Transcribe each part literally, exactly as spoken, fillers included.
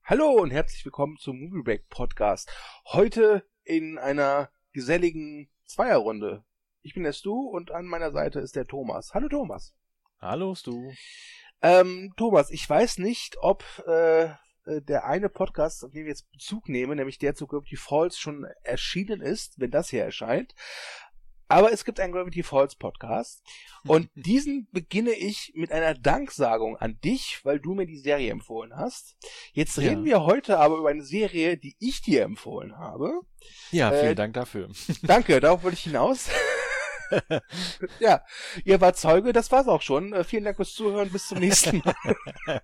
Hallo und herzlich willkommen zum Movie Break Podcast. Heute in einer geselligen Zweierrunde. Ich bin der Stu und an meiner Seite ist der Thomas. Hallo Thomas. Hallo Stu. Ähm, Thomas, ich weiß nicht, ob äh, der eine Podcast, auf den wir jetzt Bezug nehmen, nämlich der zu Gravity Falls, schon erschienen ist, wenn das hier erscheint. Aber es gibt einen Gravity Falls Podcast und diesen beginne ich mit einer Danksagung an dich, weil du mir die Serie empfohlen hast. Jetzt Ja. reden wir heute aber über eine Serie, die ich dir empfohlen habe. Ja, Äh, vielen Dank dafür. Danke, darauf wollte ich hinaus. Ja, ihr wart Zeuge, das war's auch schon. Äh, vielen Dank fürs Zuhören, bis zum nächsten Mal.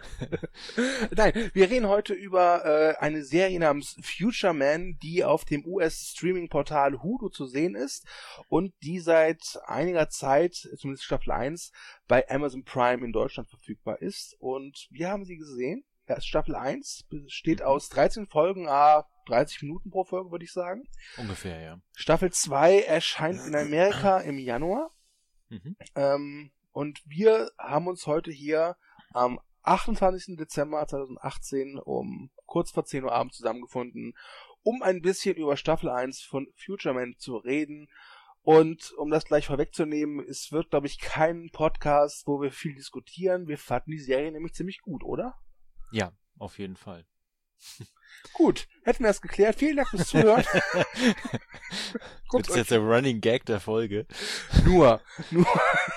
Nein, wir reden heute über äh, eine Serie namens Future Man, die auf dem U S-Streaming-Portal Hulu zu sehen ist und die seit einiger Zeit, zumindest Staffel eins, bei Amazon Prime in Deutschland verfügbar ist. Und wir haben sie gesehen. Ja, Staffel eins besteht aus dreizehn Folgen, ah, dreißig Minuten pro Folge, würde ich sagen. Ungefähr, ja. Staffel zwei erscheint in Amerika im Januar. Mhm. Ähm, und wir haben uns heute hier am achtundzwanzigsten Dezember zweitausendachtzehn um kurz vor zehn Uhr abends zusammengefunden, um ein bisschen über Staffel eins von Future Man zu reden. Und um das gleich vorwegzunehmen, es wird, glaube ich, kein Podcast, wo wir viel diskutieren. Wir fanden die Serie nämlich ziemlich gut, oder? Ja, auf jeden Fall. Gut, hätten wir das geklärt. Vielen Dank fürs Zuhören. Das ist jetzt der Running Gag der Folge. Nur, nur.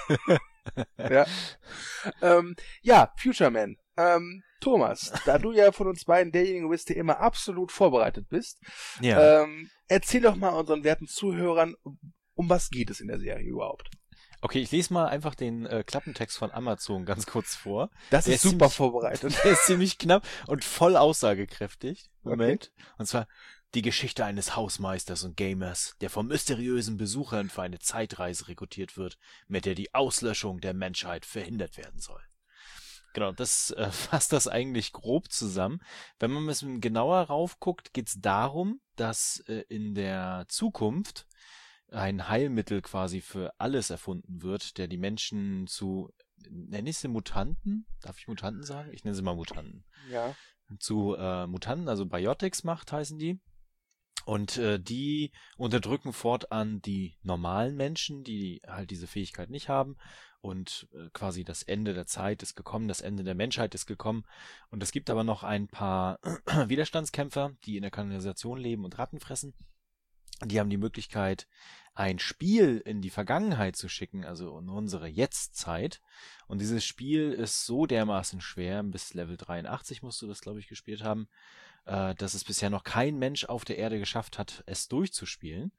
ja. Ähm, ja, Future Man. Ähm, Thomas, da du ja von uns beiden derjenige bist, der immer absolut vorbereitet bist, Ja. ähm, erzähl doch mal unseren werten Zuhörern, um was geht es in der Serie überhaupt? Okay, ich lese mal einfach den äh, Klappentext von Amazon ganz kurz vor. Das Der ist ist super ziemlich- vorbereitet. Der ist ziemlich knapp und voll aussagekräftig. Moment. Und zwar die Geschichte eines Hausmeisters und Gamers, der von mysteriösen Besuchern für eine Zeitreise rekrutiert wird, mit der die Auslöschung der Menschheit verhindert werden soll. Genau, das äh, fasst das eigentlich grob zusammen. Wenn man ein bisschen genauer raufguckt, geht es darum, dass äh, in der Zukunft ein Heilmittel quasi für alles erfunden wird, der die Menschen zu, nenne ich sie Mutanten? Darf ich Mutanten sagen? Ich nenne sie mal Mutanten. Ja. Zu äh, Mutanten, also Biotics macht, heißen die. Und äh, die unterdrücken fortan die normalen Menschen, die halt diese Fähigkeit nicht haben. Und äh, quasi das Ende der Zeit ist gekommen, das Ende der Menschheit ist gekommen. Und es gibt aber noch ein paar Widerstandskämpfer, die in der Kanalisation leben und Ratten fressen. Die haben die Möglichkeit, ein Spiel in die Vergangenheit zu schicken, also in unsere Jetztzeit. Und dieses Spiel ist so dermaßen schwer, bis Level dreiundachtzig musst du das, glaube ich, gespielt haben, äh, dass es bisher noch kein Mensch auf der Erde geschafft hat, es durchzuspielen,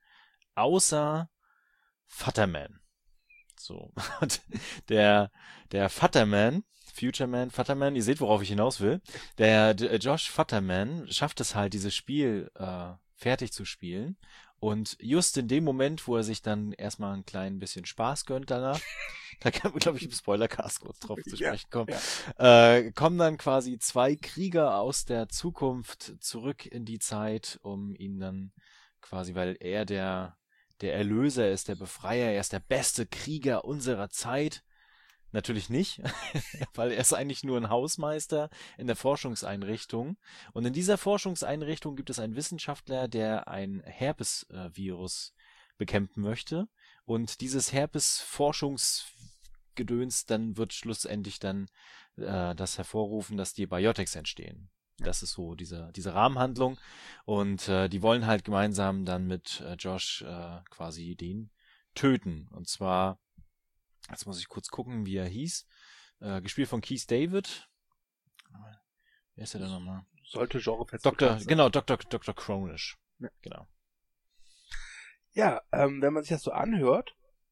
außer Futterman. So, und der, der Futterman, Future Man, Futterman, ihr seht, worauf ich hinaus will, der, der Josh Futterman schafft es halt, dieses Spiel äh, fertig zu spielen. Und just in dem Moment, wo er sich dann erstmal ein klein bisschen Spaß gönnt danach, da kann man, glaube ich, im Spoilercast kurz drauf zu Ja, sprechen kommen, ja. äh, kommen dann quasi zwei Krieger aus der Zukunft zurück in die Zeit, um ihn dann quasi, weil er der, der Erlöser ist, der Befreier, er ist der beste Krieger unserer Zeit. Natürlich nicht, weil er ist eigentlich nur ein Hausmeister in der Forschungseinrichtung. Und in dieser Forschungseinrichtung gibt es einen Wissenschaftler, der ein Herpes-Virus bekämpfen möchte. Und dieses Herpes-Forschungsgedöns dann wird schlussendlich dann äh, das hervorrufen, dass die Biotics entstehen. Das ist so diese, diese Rahmenhandlung. Und äh, die wollen halt gemeinsam dann mit äh, Josh äh, quasi den töten. Und zwar... Jetzt muss ich kurz gucken, wie er hieß. Äh, gespielt von Keith David. Wer ist er denn nochmal? Sollte Genre Doktor, genau, Doktor Doktor Cronish. Ja. Genau. Ja, ähm, wenn man sich das so anhört,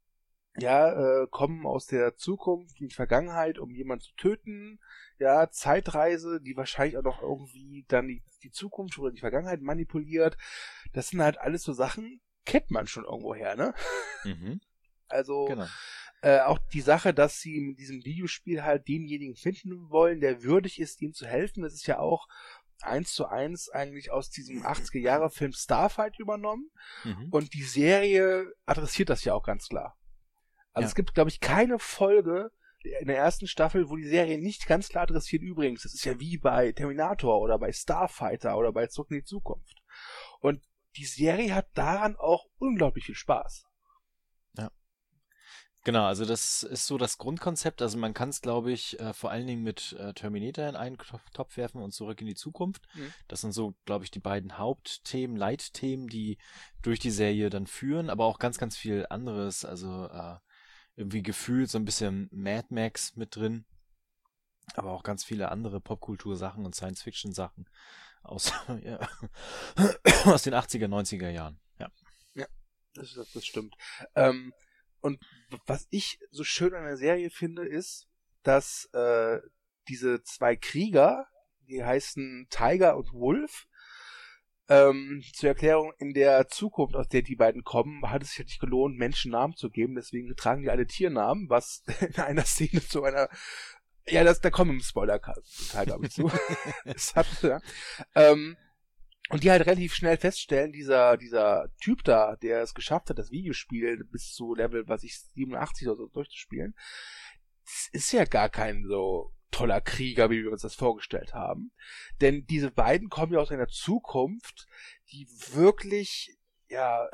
ja, äh, kommen aus der Zukunft in die Vergangenheit, um jemanden zu töten. Ja, Zeitreise, die wahrscheinlich auch noch irgendwie dann die, die Zukunft oder die Vergangenheit manipuliert. Das sind halt alles so Sachen, kennt man schon irgendwo her, ne? Mhm. Also, Genau. Äh, auch die Sache, dass sie in diesem Videospiel halt denjenigen finden wollen, der würdig ist, ihm zu helfen, das ist ja auch eins zu eins eigentlich aus diesem achtziger-Jahre-Film Starfight übernommen. Mhm. Und die Serie adressiert das ja auch ganz klar. Also Ja. es gibt, glaube ich, keine Folge in der ersten Staffel, wo die Serie nicht ganz klar adressiert, übrigens, das ist ja wie bei Terminator oder bei Starfighter oder bei Zurück in die Zukunft. Und die Serie hat daran auch unglaublich viel Spaß. Ja. Genau, also das ist so das Grundkonzept. Also man kann es, glaube ich, äh, vor allen Dingen mit äh, Terminator in einen Topf werfen und Zurück in die Zukunft. Mhm. Das sind so, glaube ich, die beiden Hauptthemen, Leitthemen, die durch die Serie dann führen, aber auch ganz, ganz viel anderes. Also äh, irgendwie gefühlt so ein bisschen Mad Max mit drin, aber auch ganz viele andere Popkultur-Sachen und Science-Fiction-Sachen aus, ja, aus den achtziger, neunziger Jahren. Ja, ja, das, das stimmt. Ähm, Und was ich so schön an der Serie finde, ist, dass äh, diese zwei Krieger, die heißen Tiger und Wolf, ähm, zur Erklärung, in der Zukunft, aus der die beiden kommen, hat es sich halt nicht gelohnt, Menschen Namen zu geben, deswegen tragen die alle Tiernamen, was in einer Szene zu einer, ja, das, da kommen im Spoiler-Teil, glaube ich, zu. Es hat, ja. Ähm, Und die halt relativ schnell feststellen, dieser dieser Typ da, der es geschafft hat, das Videospiel bis zu Level, was ich, siebenundachtzig oder so durchzuspielen, das ist ja gar kein so toller Krieger, wie wir uns das vorgestellt haben. Denn diese beiden kommen ja aus einer Zukunft, die wirklich, ja,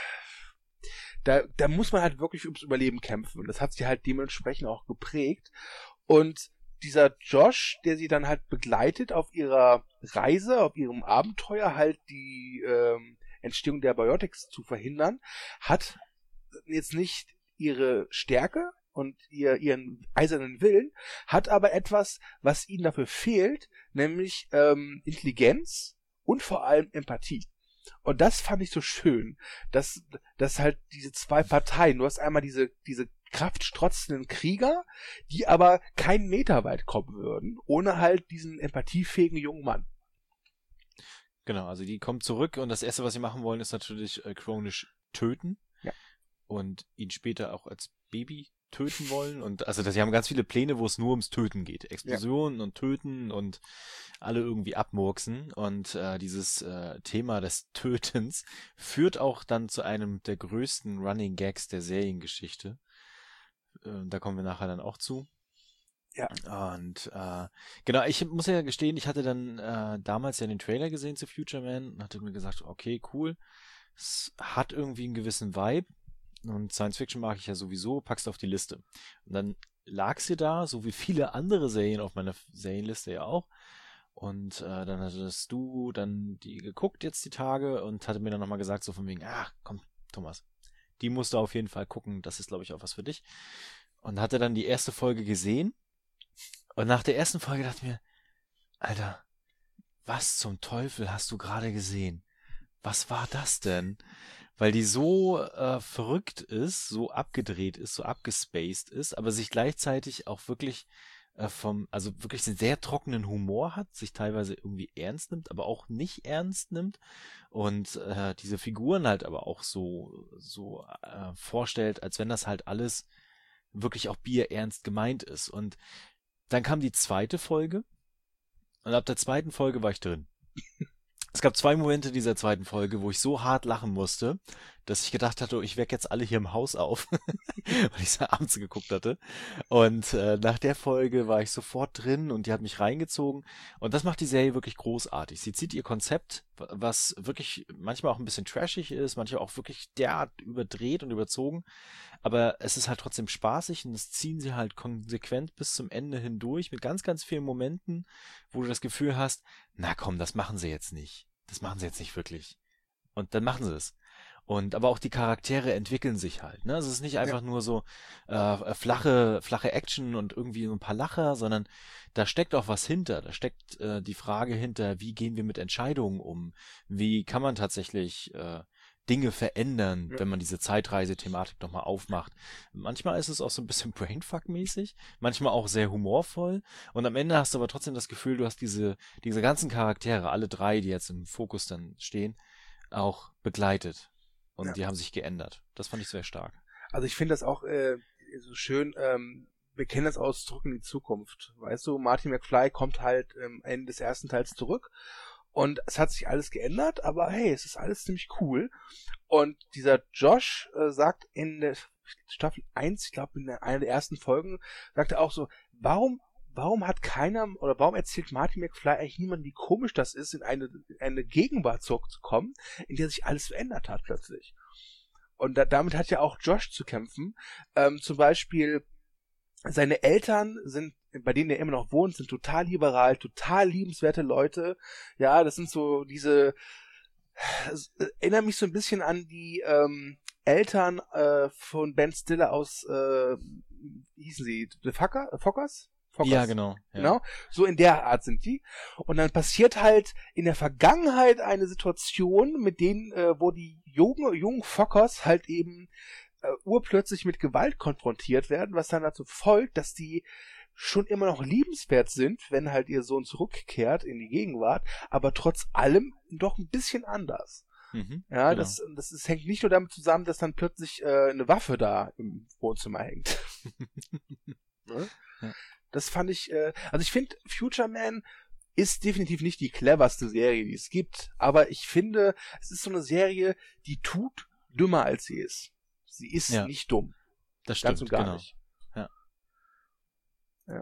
da, da muss man halt wirklich ums Überleben kämpfen. Und das hat sie halt dementsprechend auch geprägt. Und dieser Josh, der sie dann halt begleitet auf ihrer Reise, auf ihrem Abenteuer, halt die ähm, Entstehung der Biotics zu verhindern, hat jetzt nicht ihre Stärke und ihr, ihren eisernen Willen, hat aber etwas, was ihnen dafür fehlt, nämlich ähm, Intelligenz und vor allem Empathie. Und das fand ich so schön, dass, dass halt diese zwei Parteien, du hast einmal diese, diese kraftstrotzenden Krieger, die aber keinen Meter weit kommen würden, ohne halt diesen empathiefähigen jungen Mann. Genau, also die kommen zurück und das Erste, was sie machen wollen, ist natürlich äh, Chronish töten. Ja. Und ihn später auch als Baby töten wollen. Und also sie haben ganz viele Pläne, wo es nur ums Töten geht. Explosionen ja. und Töten und alle irgendwie abmurksen. Und äh, dieses äh, Thema des Tötens führt auch dann zu einem der größten Running Gags der Seriengeschichte. Äh, da kommen wir nachher dann auch zu. Ja. Und äh, genau, ich muss ja gestehen, ich hatte dann äh, damals ja den Trailer gesehen zu Future Man und hatte mir gesagt, okay, cool. Es hat irgendwie einen gewissen Vibe. Und Science Fiction mag ich ja sowieso, packst auf die Liste. Und dann lag sie da, so wie viele andere Serien auf meiner Serienliste ja auch. Und äh, dann hattest du dann die geguckt jetzt die Tage und hatte mir dann nochmal gesagt, so von wegen, ach komm, Thomas, die musst du auf jeden Fall gucken, das ist glaube ich auch was für dich. Und hatte dann die erste Folge gesehen. Und nach der ersten Folge dachte ich mir, Alter, was zum Teufel hast du gerade gesehen? Was war das denn? Weil die so äh, verrückt ist, so abgedreht ist, so abgespaced ist, aber sich gleichzeitig auch wirklich äh, vom, also wirklich einen sehr trockenen Humor hat, sich teilweise irgendwie ernst nimmt, aber auch nicht ernst nimmt und äh, diese Figuren halt aber auch so so äh, vorstellt, als wenn das halt alles wirklich auch bierernst gemeint ist. Und dann kam die zweite Folge und ab der zweiten Folge war ich drin. Es gab zwei Momente dieser zweiten Folge, wo ich so hart lachen musste, dass ich gedacht hatte, ich wecke jetzt alle hier im Haus auf, weil ich es abends geguckt hatte. Und äh, nach der Folge war ich sofort drin und die hat mich reingezogen. Und das macht die Serie wirklich großartig. Sie zieht ihr Konzept, was wirklich manchmal auch ein bisschen trashig ist, manchmal auch wirklich derart überdreht und überzogen. Aber es ist halt trotzdem spaßig und das ziehen sie halt konsequent bis zum Ende hindurch mit ganz, ganz vielen Momenten, wo du das Gefühl hast, na komm, das machen sie jetzt nicht. Das machen sie jetzt nicht wirklich. Und dann machen sie es. Und aber auch die Charaktere entwickeln sich halt. Ne? Also es ist nicht einfach ja. nur so äh, flache, flache Action und irgendwie so ein paar Lacher, sondern da steckt auch was hinter. Da steckt äh, die Frage hinter, wie gehen wir mit Entscheidungen um? Wie kann man tatsächlich äh, Dinge verändern, ja. wenn man diese Zeitreise-Thematik nochmal aufmacht. Manchmal ist es auch so ein bisschen Brainfuck-mäßig, manchmal auch sehr humorvoll und am Ende hast du aber trotzdem das Gefühl, du hast diese, diese ganzen Charaktere, alle drei, die jetzt im Fokus dann stehen, auch begleitet und ja. die haben sich geändert. Das fand ich sehr stark. Also ich finde das auch äh, so schön, ähm, wir kennen das aus Zurück in die Zukunft. Weißt du, Marty McFly kommt halt am ähm, Ende des ersten Teils zurück. Und es hat sich alles geändert, aber hey, es ist alles ziemlich cool. Und dieser Josh äh, sagt in der Staffel eins, ich glaube in einer der ersten Folgen, sagt er auch so, warum warum hat keiner, oder warum erzählt Marty McFly eigentlich niemandem, wie komisch das ist, in eine, in eine Gegenwart zurückzukommen, in der sich alles verändert hat plötzlich. Und da, damit hat ja auch Josh zu kämpfen. Ähm, zum Beispiel, seine Eltern sind, bei denen er immer noch wohnt, sind total liberal, total liebenswerte Leute. Ja, das sind so diese, das erinnert mich so ein bisschen an die ähm, Eltern äh, von Ben Stiller aus, äh, wie hießen sie, The Fucker, Fockers? Fockers. Ja, genau. Ja. Genau. So in der Art sind die. Und dann passiert halt in der Vergangenheit eine Situation, mit denen, äh, wo die jungen, jungen Fockers halt eben äh, urplötzlich mit Gewalt konfrontiert werden, was dann dazu folgt, dass die schon immer noch liebenswert sind, wenn halt ihr Sohn zurückkehrt in die Gegenwart, aber trotz allem doch ein bisschen anders. Mhm, ja, genau. das, das, das hängt nicht nur damit zusammen, dass dann plötzlich äh, eine Waffe da im Wohnzimmer hängt. Ne? Ja. Das fand ich, äh, also ich finde, Future Man ist definitiv nicht die cleverste Serie, die es gibt, aber ich finde, es ist so eine Serie, die tut dümmer, als sie ist. Sie ist Ja. nicht dumm. Das Ganz stimmt, und gar genau. nicht. Ja. Ja.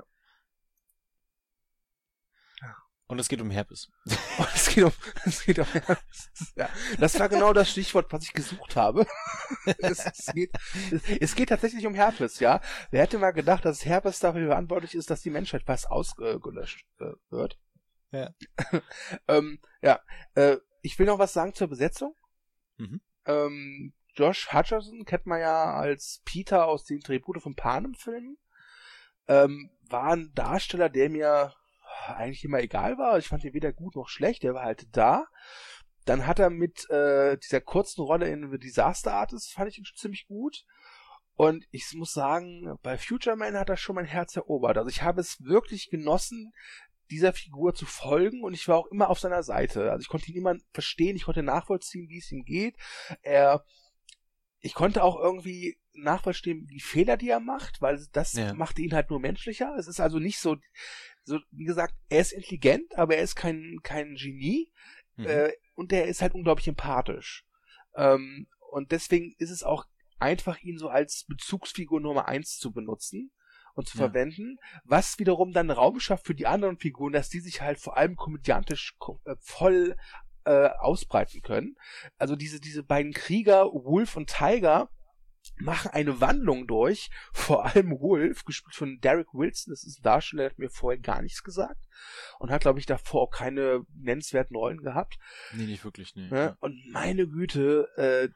Und es geht um Herpes. Oh, es geht um, es geht um Herpes. Ja, das war genau das Stichwort, was ich gesucht habe. es, es, geht, es, es geht tatsächlich um Herpes, ja. Wer hätte mal gedacht, dass Herpes dafür verantwortlich ist, dass die Menschheit fast ausgelöscht äh, wird? Ja. ähm, ja, äh, ich will noch was sagen zur Besetzung. Mhm. Ähm, Josh Hutcherson kennt man ja als Peter aus den Tribute von Panem-Filmen. Ähm, war ein Darsteller, der mir eigentlich immer egal war. Ich fand ihn weder gut noch schlecht. Der war halt da. Dann hat er mit äh, dieser kurzen Rolle in The Disaster Artist, fand ich ihn ziemlich gut. Und ich muss sagen, bei Future Man hat er schon mein Herz erobert. Also ich habe es wirklich genossen, dieser Figur zu folgen, und ich war auch immer auf seiner Seite. Also ich konnte ihn immer verstehen, ich konnte nachvollziehen, wie es ihm geht. Er, ich konnte auch irgendwie nachvollziehen, die Fehler, die er macht, weil das Ja. machte ihn halt nur menschlicher. Es ist also nicht so, so wie gesagt, er ist intelligent, aber er ist kein, kein Genie. Mhm. Äh, und der ist halt unglaublich empathisch. Ähm, und deswegen ist es auch einfach, ihn so als Bezugsfigur Nummer eins zu benutzen und zu Ja. verwenden, was wiederum dann Raum schafft für die anderen Figuren, dass die sich halt vor allem komödiantisch ko- äh, voll äh, ausbreiten können. Also diese, diese beiden Krieger, Wolf und Tiger, machen eine Wandlung durch, vor allem Wolf, gespielt von Derek Wilson, das ist ein Darsteller, der hat mir vorher gar nichts gesagt und hat, glaube ich, davor auch keine nennenswerten Rollen gehabt. Nee, nicht wirklich, nee. Ne? Und meine Güte, äh,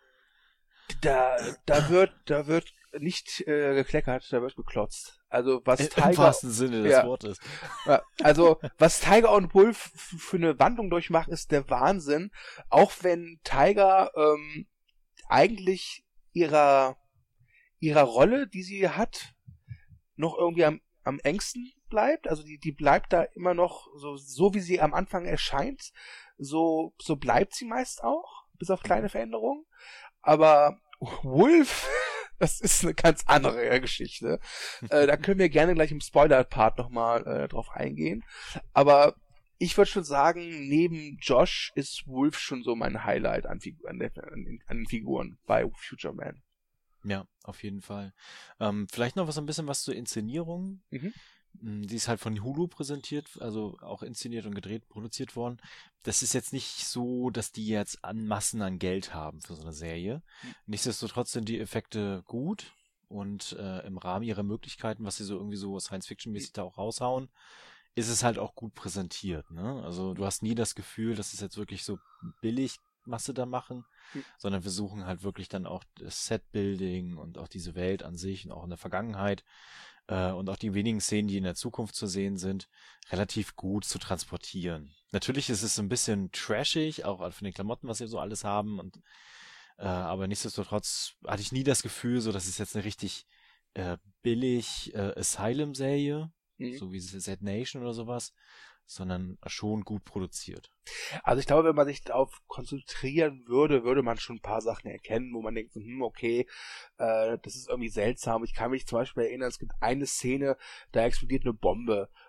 da, da wird, da wird nicht äh, gekleckert, da wird geklotzt. Also was Im Tiger, wahrsten Sinne des ja. Wortes. ja, also was Tiger und Wolf f- für eine Wandlung durchmachen, ist der Wahnsinn. Auch wenn Tiger ähm, eigentlich ihrer ihrer Rolle, die sie hat, noch irgendwie am, am engsten bleibt. Also die, die bleibt da immer noch so, so wie sie am Anfang erscheint, so, so bleibt sie meist auch, bis auf kleine Veränderungen. Aber Wolf, das ist eine ganz andere Geschichte. äh, da können wir gerne gleich im Spoiler-Part nochmal äh, drauf eingehen. Aber ich würde schon sagen, neben Josh ist Wolf schon so mein Highlight an, Figu- an, der, an, an den Figuren bei Future Man. Ja, auf jeden Fall. Ähm, vielleicht noch was ein bisschen was zur Inszenierung. Mhm. Mm, Die ist halt von Hulu präsentiert, also auch inszeniert und gedreht, produziert worden. Das ist jetzt nicht so, dass die jetzt an Massen an Geld haben für so eine Serie. Mhm. Nichtsdestotrotz sind die Effekte gut und äh, im Rahmen ihrer Möglichkeiten, was sie so irgendwie so Science-Fiction-mäßig da auch raushauen, ist es halt auch gut präsentiert, ne? Also du hast nie das Gefühl, dass es jetzt wirklich so billig Masse da machen, Mhm. sondern versuchen halt wirklich dann auch das Set-Building und auch diese Welt an sich und auch in der Vergangenheit äh, und auch die wenigen Szenen, die in der Zukunft zu sehen sind, relativ gut zu transportieren. Natürlich ist es ein bisschen trashig, auch von den Klamotten, was sie so alles haben, und äh, aber nichtsdestotrotz hatte ich nie das Gefühl, so dass es jetzt eine richtig äh, billig äh, Asylum-Serie, Mhm. so wie Z Nation oder sowas, sondern schon gut produziert. Also ich glaube, wenn man sich darauf konzentrieren würde, würde man schon ein paar Sachen erkennen, wo man denkt, so, hm, okay, äh, das ist irgendwie seltsam. Ich kann mich zum Beispiel erinnern, es gibt eine Szene, da explodiert eine Bombe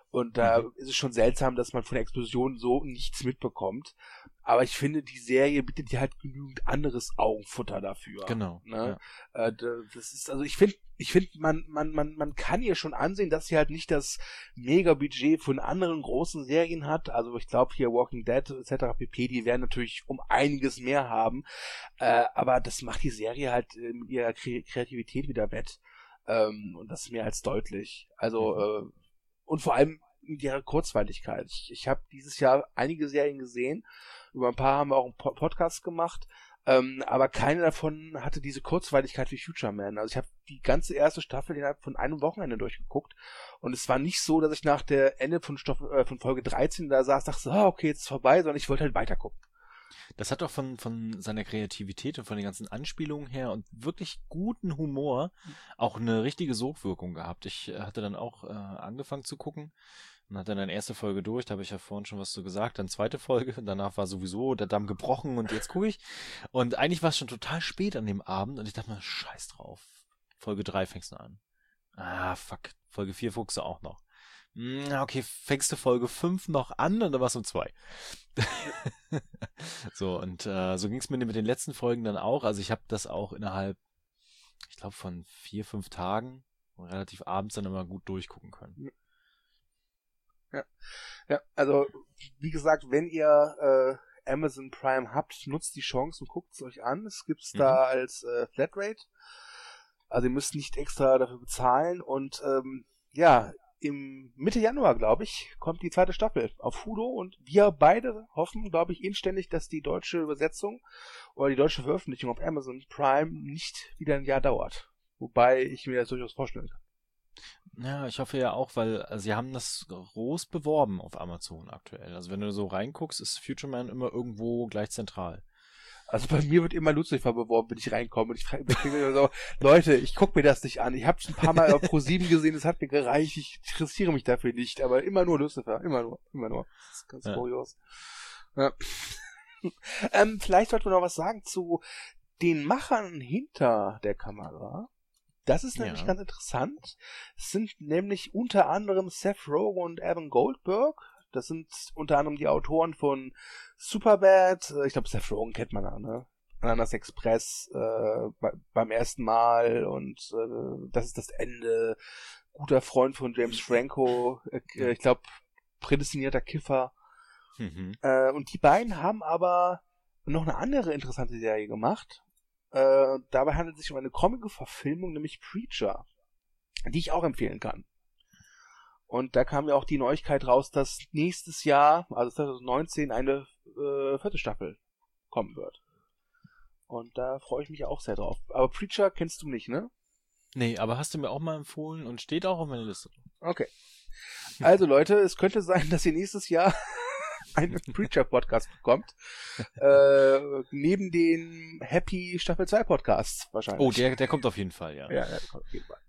Und da Mhm. ist es schon seltsam, dass man von der Explosion so nichts mitbekommt. Aber ich finde, die Serie bietet dir halt genügend anderes Augenfutter dafür. Genau. Ne? Ja. Äh, d- das ist, also ich finde, ich finde, man, man, man, man kann ihr schon ansehen, dass sie halt nicht das Mega-Budget von anderen großen Serien hat. Also ich glaube hier Walking Dead et cetera pp, die werden natürlich um einiges mehr haben. Äh, aber das macht die Serie halt äh, mit ihrer Kre- Kreativität wieder wett. Ähm, und das ist mehr als deutlich. Also, Mhm. äh, und vor allem mit ihrer Kurzweiligkeit. Ich, ich habe dieses Jahr einige Serien gesehen. Über ein paar haben wir auch einen Po- Podcast gemacht. Ähm, aber keine davon hatte diese Kurzweiligkeit wie Future Man. Also ich habe die ganze erste Staffel innerhalb von einem Wochenende durchgeguckt. Und es war nicht so, dass ich nach der Ende von, Stoff, äh, von Folge dreizehn da saß, dachte, so, ah, okay, jetzt ist vorbei, sondern ich wollte halt weitergucken. Das hat auch von, von seiner Kreativität und von den ganzen Anspielungen her und wirklich guten Humor auch eine richtige Sogwirkung gehabt. Ich äh, hatte dann auch äh, angefangen zu gucken und hatte dann erste Folge durch, da habe ich ja vorhin schon was zu gesagt, dann zweite Folge, danach war sowieso der Damm gebrochen und jetzt gucke ich. Und eigentlich war es schon total spät an dem Abend und ich dachte mir, scheiß drauf. Folge drei fängst du an. Ah, fuck. Folge vier guckst du auch noch. Hm, okay, fängst du Folge fünf noch an und dann war's um zwei. So, und äh, so ging es mir mit den letzten Folgen dann auch. Also ich habe das auch innerhalb, ich glaube, von vier, fünf Tagen relativ abends dann immer gut durchgucken können. Ja, ja, also wie gesagt, wenn ihr äh, Amazon Prime habt, nutzt die Chance und guckt es euch an. Es gibt's Mhm. da als äh, Flatrate. Also ihr müsst nicht extra dafür bezahlen. Und ähm, ja, im Mitte Januar, glaube ich, kommt die zweite Staffel auf Hulu. Und wir beide hoffen, glaube ich, inständig, dass die deutsche Übersetzung oder die deutsche Veröffentlichung auf Amazon Prime nicht wieder ein Jahr dauert. Wobei ich mir das durchaus vorstellen kann. Ja, ich hoffe ja auch, weil also sie haben das groß beworben auf Amazon aktuell. Also wenn du so reinguckst, ist Future Man immer irgendwo gleich zentral. Also bei mir wird immer Lucifer beworben, wenn ich reinkomme. Und ich frage mich immer so, Leute, ich gucke mir das nicht an. Ich habe es ein paar Mal auf Pro sieben gesehen, das hat mir gereicht. Ich interessiere mich dafür nicht. Aber immer nur Lucifer. Immer nur. Immer nur. Das ist ganz Ja. kurios. Ja. ähm, vielleicht sollten wir noch was sagen zu den Machern hinter der Kamera. Das ist nämlich Ja. ganz interessant. Es sind nämlich unter anderem Seth Rogen und Evan Goldberg. Das sind unter anderem die Autoren von Superbad. Ich glaube, Seth Rogen kennt man ja, ne? Ananas Express äh, bei, beim ersten Mal und äh, das ist das Ende. Guter Freund von James Franco. Äh, ich glaube, prädestinierter Kiffer. Mhm. Äh, und die beiden haben aber noch eine andere interessante Serie gemacht. Äh, dabei handelt es sich um eine Comic-Verfilmung, nämlich Preacher, die ich auch empfehlen kann. Und da kam ja auch die Neuigkeit raus, dass nächstes Jahr, also zwanzig neunzehn, eine äh, vierte Staffel kommen wird. Und da freue ich mich auch sehr drauf. Aber Preacher kennst du nicht, ne? Nee, aber hast du mir auch mal empfohlen und steht auch auf meiner Liste. Okay. Also Leute, es könnte sein, dass ihr nächstes Jahr einen Preacher-Podcast bekommt. Äh, neben den Happy Staffel zwei Podcasts wahrscheinlich. Oh, der, der kommt auf jeden Fall, ja. Ja, ja, kommt auf jeden Fall.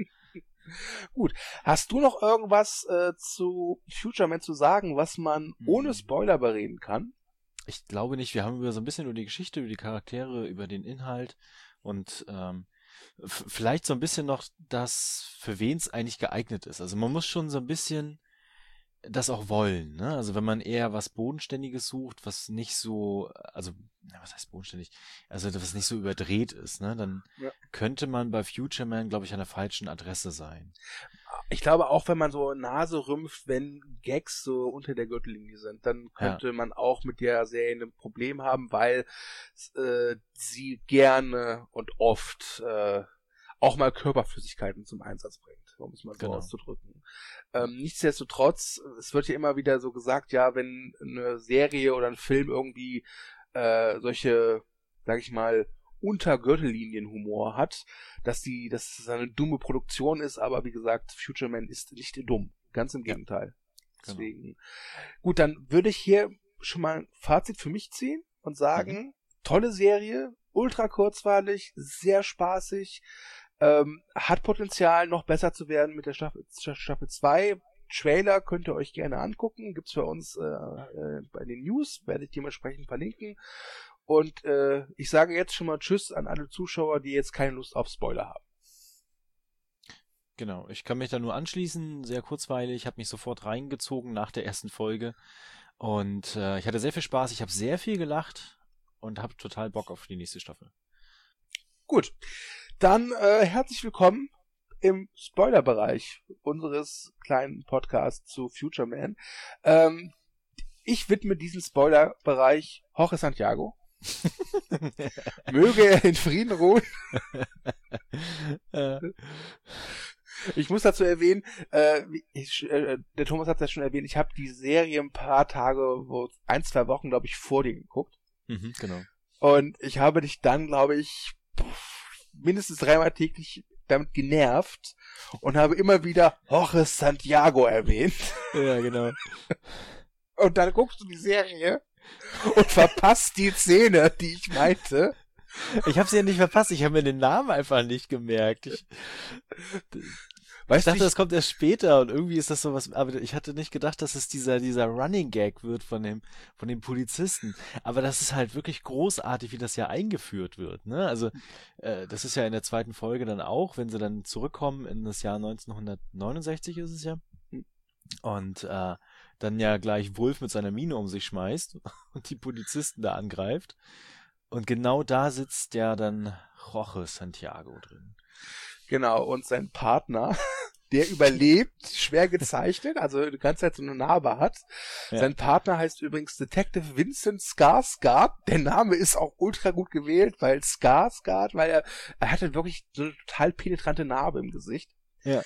Gut. Hast du noch irgendwas äh, zu Future Man zu sagen, was man Mhm. ohne Spoiler bereden kann? Ich glaube nicht. Wir haben über so ein bisschen über die Geschichte, über die Charaktere, über den Inhalt und ähm, f- vielleicht so ein bisschen noch das, für wen es eigentlich geeignet ist. Also man muss schon so ein bisschen das auch wollen, ne? Also wenn man eher was Bodenständiges sucht, was nicht so, also, na, was heißt bodenständig? Also was nicht so überdreht ist, ne? Dann Ja. könnte man bei Future Man, glaube ich, an der falschen Adresse sein. Ich glaube auch, wenn man so Nase rümpft, wenn Gags so unter der Gürtellinie sind, dann könnte man auch mit der Serie ein Problem haben, weil äh, sie gerne und oft äh, auch mal Körperflüssigkeiten zum Einsatz bringt, um es mal so Genau. auszudrücken. Ähm, nichtsdestotrotz, es wird ja immer wieder so gesagt, ja, wenn eine Serie oder ein Film irgendwie äh, solche, sag ich mal, Untergürtellinienhumor hat, dass die, dass es eine dumme Produktion ist, aber wie gesagt, Future Man ist nicht dumm. Ganz im Ja. Gegenteil. Genau. Deswegen. Gut, dann würde ich hier schon mal ein Fazit für mich ziehen und sagen, tolle Serie, ultra kurzweilig, sehr spaßig, ähm, hat Potenzial, noch besser zu werden mit der Staffel, Staffel zwei. Trailer könnt ihr euch gerne angucken, gibt's bei uns äh, äh, bei den News, werde ich dementsprechend verlinken. Und äh, ich sage jetzt schon mal Tschüss an alle Zuschauer, die jetzt keine Lust auf Spoiler haben. Genau, ich kann mich da nur anschließen, sehr kurzweilig, ich habe mich sofort reingezogen nach der ersten Folge und äh, ich hatte sehr viel Spaß, ich habe sehr viel gelacht und habe total Bock auf die nächste Staffel. Gut, dann äh, herzlich willkommen im Spoilerbereich unseres kleinen Podcasts zu Future Man. Ähm, ich widme diesen Spoilerbereich Jorge Santiago. Möge er in Frieden ruhen. Ich muss dazu erwähnen, äh, ich, äh, der Thomas hat es ja schon erwähnt, ich habe die Serie ein paar Tage, wo ein, zwei Wochen, glaube ich, vor dir geguckt. Mhm, genau. Und ich habe dich dann, glaube ich, pff, mindestens dreimal täglich damit genervt und habe immer wieder Jorge Santiago erwähnt. Ja, genau. Und dann guckst du die Serie und verpasst die Szene, die ich meinte. Ich habe sie ja nicht verpasst, ich habe mir den Namen einfach nicht gemerkt. Ich, weißt ich dachte, du, das kommt erst später und irgendwie ist das sowas, aber ich hatte nicht gedacht, dass es dieser dieser Running Gag wird von dem von dem Polizisten. Aber das ist halt wirklich großartig, wie das ja eingeführt wird, ne? Also äh, das ist ja in der zweiten Folge dann auch, wenn sie dann zurückkommen in das Jahr neunzehnhundertneunundsechzig ist es ja. Und äh, dann ja gleich Wolf mit seiner Mine um sich schmeißt und die Polizisten da angreift. Und genau da sitzt ja dann Jorge Santiago drin. Genau, und sein Partner, der überlebt, schwer gezeichnet, also die ganze Zeit so eine Narbe hat. Ja. Sein Partner heißt übrigens Detective Vincent Skarsgård. Der Name ist auch ultra gut gewählt, weil Skarsgård, weil er, er hatte wirklich so eine total penetrante Narbe im Gesicht. Ja.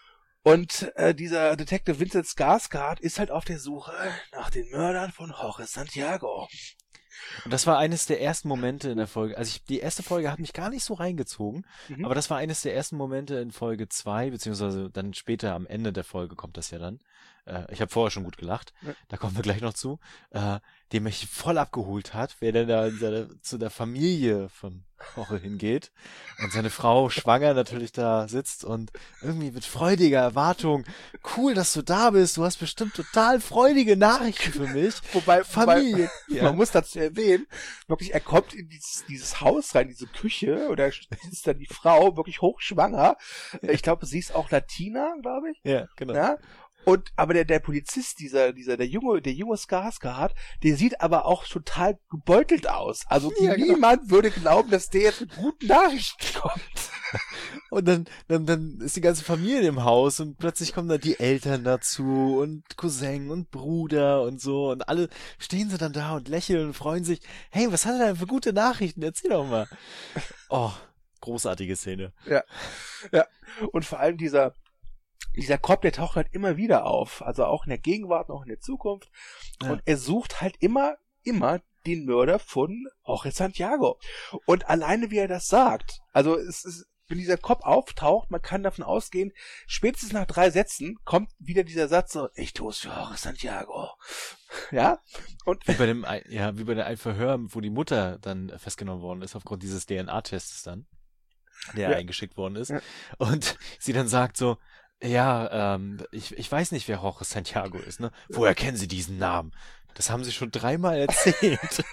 Und äh, dieser Detective Vincent Skarsgård ist halt auf der Suche nach den Mördern von Jorge Santiago. Und das war eines der ersten Momente in der Folge. Also ich, die erste Folge hat mich gar nicht so reingezogen, mhm. aber das war eines der ersten Momente in Folge zwei, beziehungsweise dann später am Ende der Folge kommt das ja dann. Äh, ich habe vorher schon gut gelacht, ja. Da kommen wir gleich noch zu, äh, der mich voll abgeholt hat, wer denn da seine, zu der Familie von Jorge hingeht und seine Frau schwanger natürlich da sitzt und irgendwie mit freudiger Erwartung, cool, dass du da bist, du hast bestimmt total freudige Nachrichten für mich. Wobei, Familie. Wobei, ja. Man muss dazu erwähnen, wirklich, er kommt in dieses, dieses Haus rein, diese Küche, und da ist dann die Frau wirklich hochschwanger. Ich glaube, sie ist auch Latina, glaube ich. Ja, genau. Ja? Und, aber der, der Polizist, dieser, dieser, der junge, der junge Skarsgård, der sieht aber auch total gebeutelt aus. Also ja, niemand genau. würde glauben, dass der jetzt mit guten Nachrichten kommt. Und dann, dann, dann ist die ganze Familie im Haus und plötzlich kommen dann die Eltern dazu und Cousin und Bruder und so und alle stehen sie dann da und lächeln und freuen sich. Hey, was hat er denn für gute Nachrichten? Erzähl doch mal. Oh, großartige Szene. Ja, ja. Und vor allem dieser, Dieser Cop, der taucht halt immer wieder auf. Also auch in der Gegenwart, auch in der Zukunft. Ja. Und er sucht halt immer, immer den Mörder von Jorge Santiago. Und alleine wie er das sagt, also es ist, wenn dieser Cop auftaucht, man kann davon ausgehen, spätestens nach drei Sätzen kommt wieder dieser Satz so, ich tue es für Jorge Santiago. Ja? Und wie bei dem, ja, wie bei der Verhör, wo die Mutter dann festgenommen worden ist, aufgrund dieses D N A-Tests dann, der ja. eingeschickt worden ist. Ja. Und sie dann sagt so, ja, ähm, ich, ich weiß nicht, wer Jorge Santiago ist, ne? Woher kennen Sie diesen Namen? Das haben Sie schon dreimal erzählt.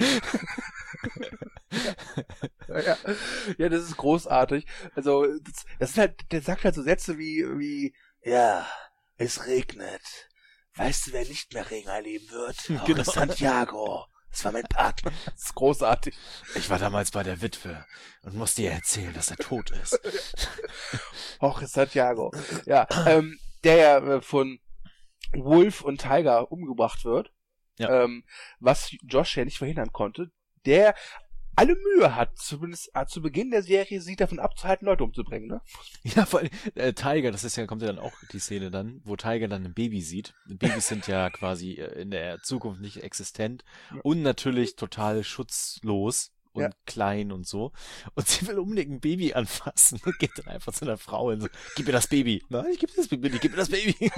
ja, ja. ja, das ist großartig. Also, das, das ist halt, der sagt halt so Sätze wie, wie, ja, es regnet. Weißt du, wer nicht mehr Regen erleben wird? Jorge genau. Santiago. Das war mein Partner. Das ist großartig. Ich war damals bei der Witwe und musste ihr erzählen, dass er tot ist. Jorge Santiago. Ja, ähm, der ja äh, von Wolf und Tiger umgebracht wird. Ja. Ähm, was Josh ja nicht verhindern konnte. Der alle Mühe hat, zumindest äh, zu Beginn der Serie, sich davon abzuhalten, Leute umzubringen, ne? Ja, vor allem, äh, Tiger, das ist ja, kommt ja dann auch die Szene dann, wo Tiger dann ein Baby sieht. Babys sind ja quasi äh, in der Zukunft nicht existent ja. und natürlich total schutzlos und ja. klein und so. Und sie will unbedingt ein Baby anfassen und geht dann einfach zu einer Frau und so, gib mir das Baby. Nein, ich geb dir das Baby, gib mir das Baby.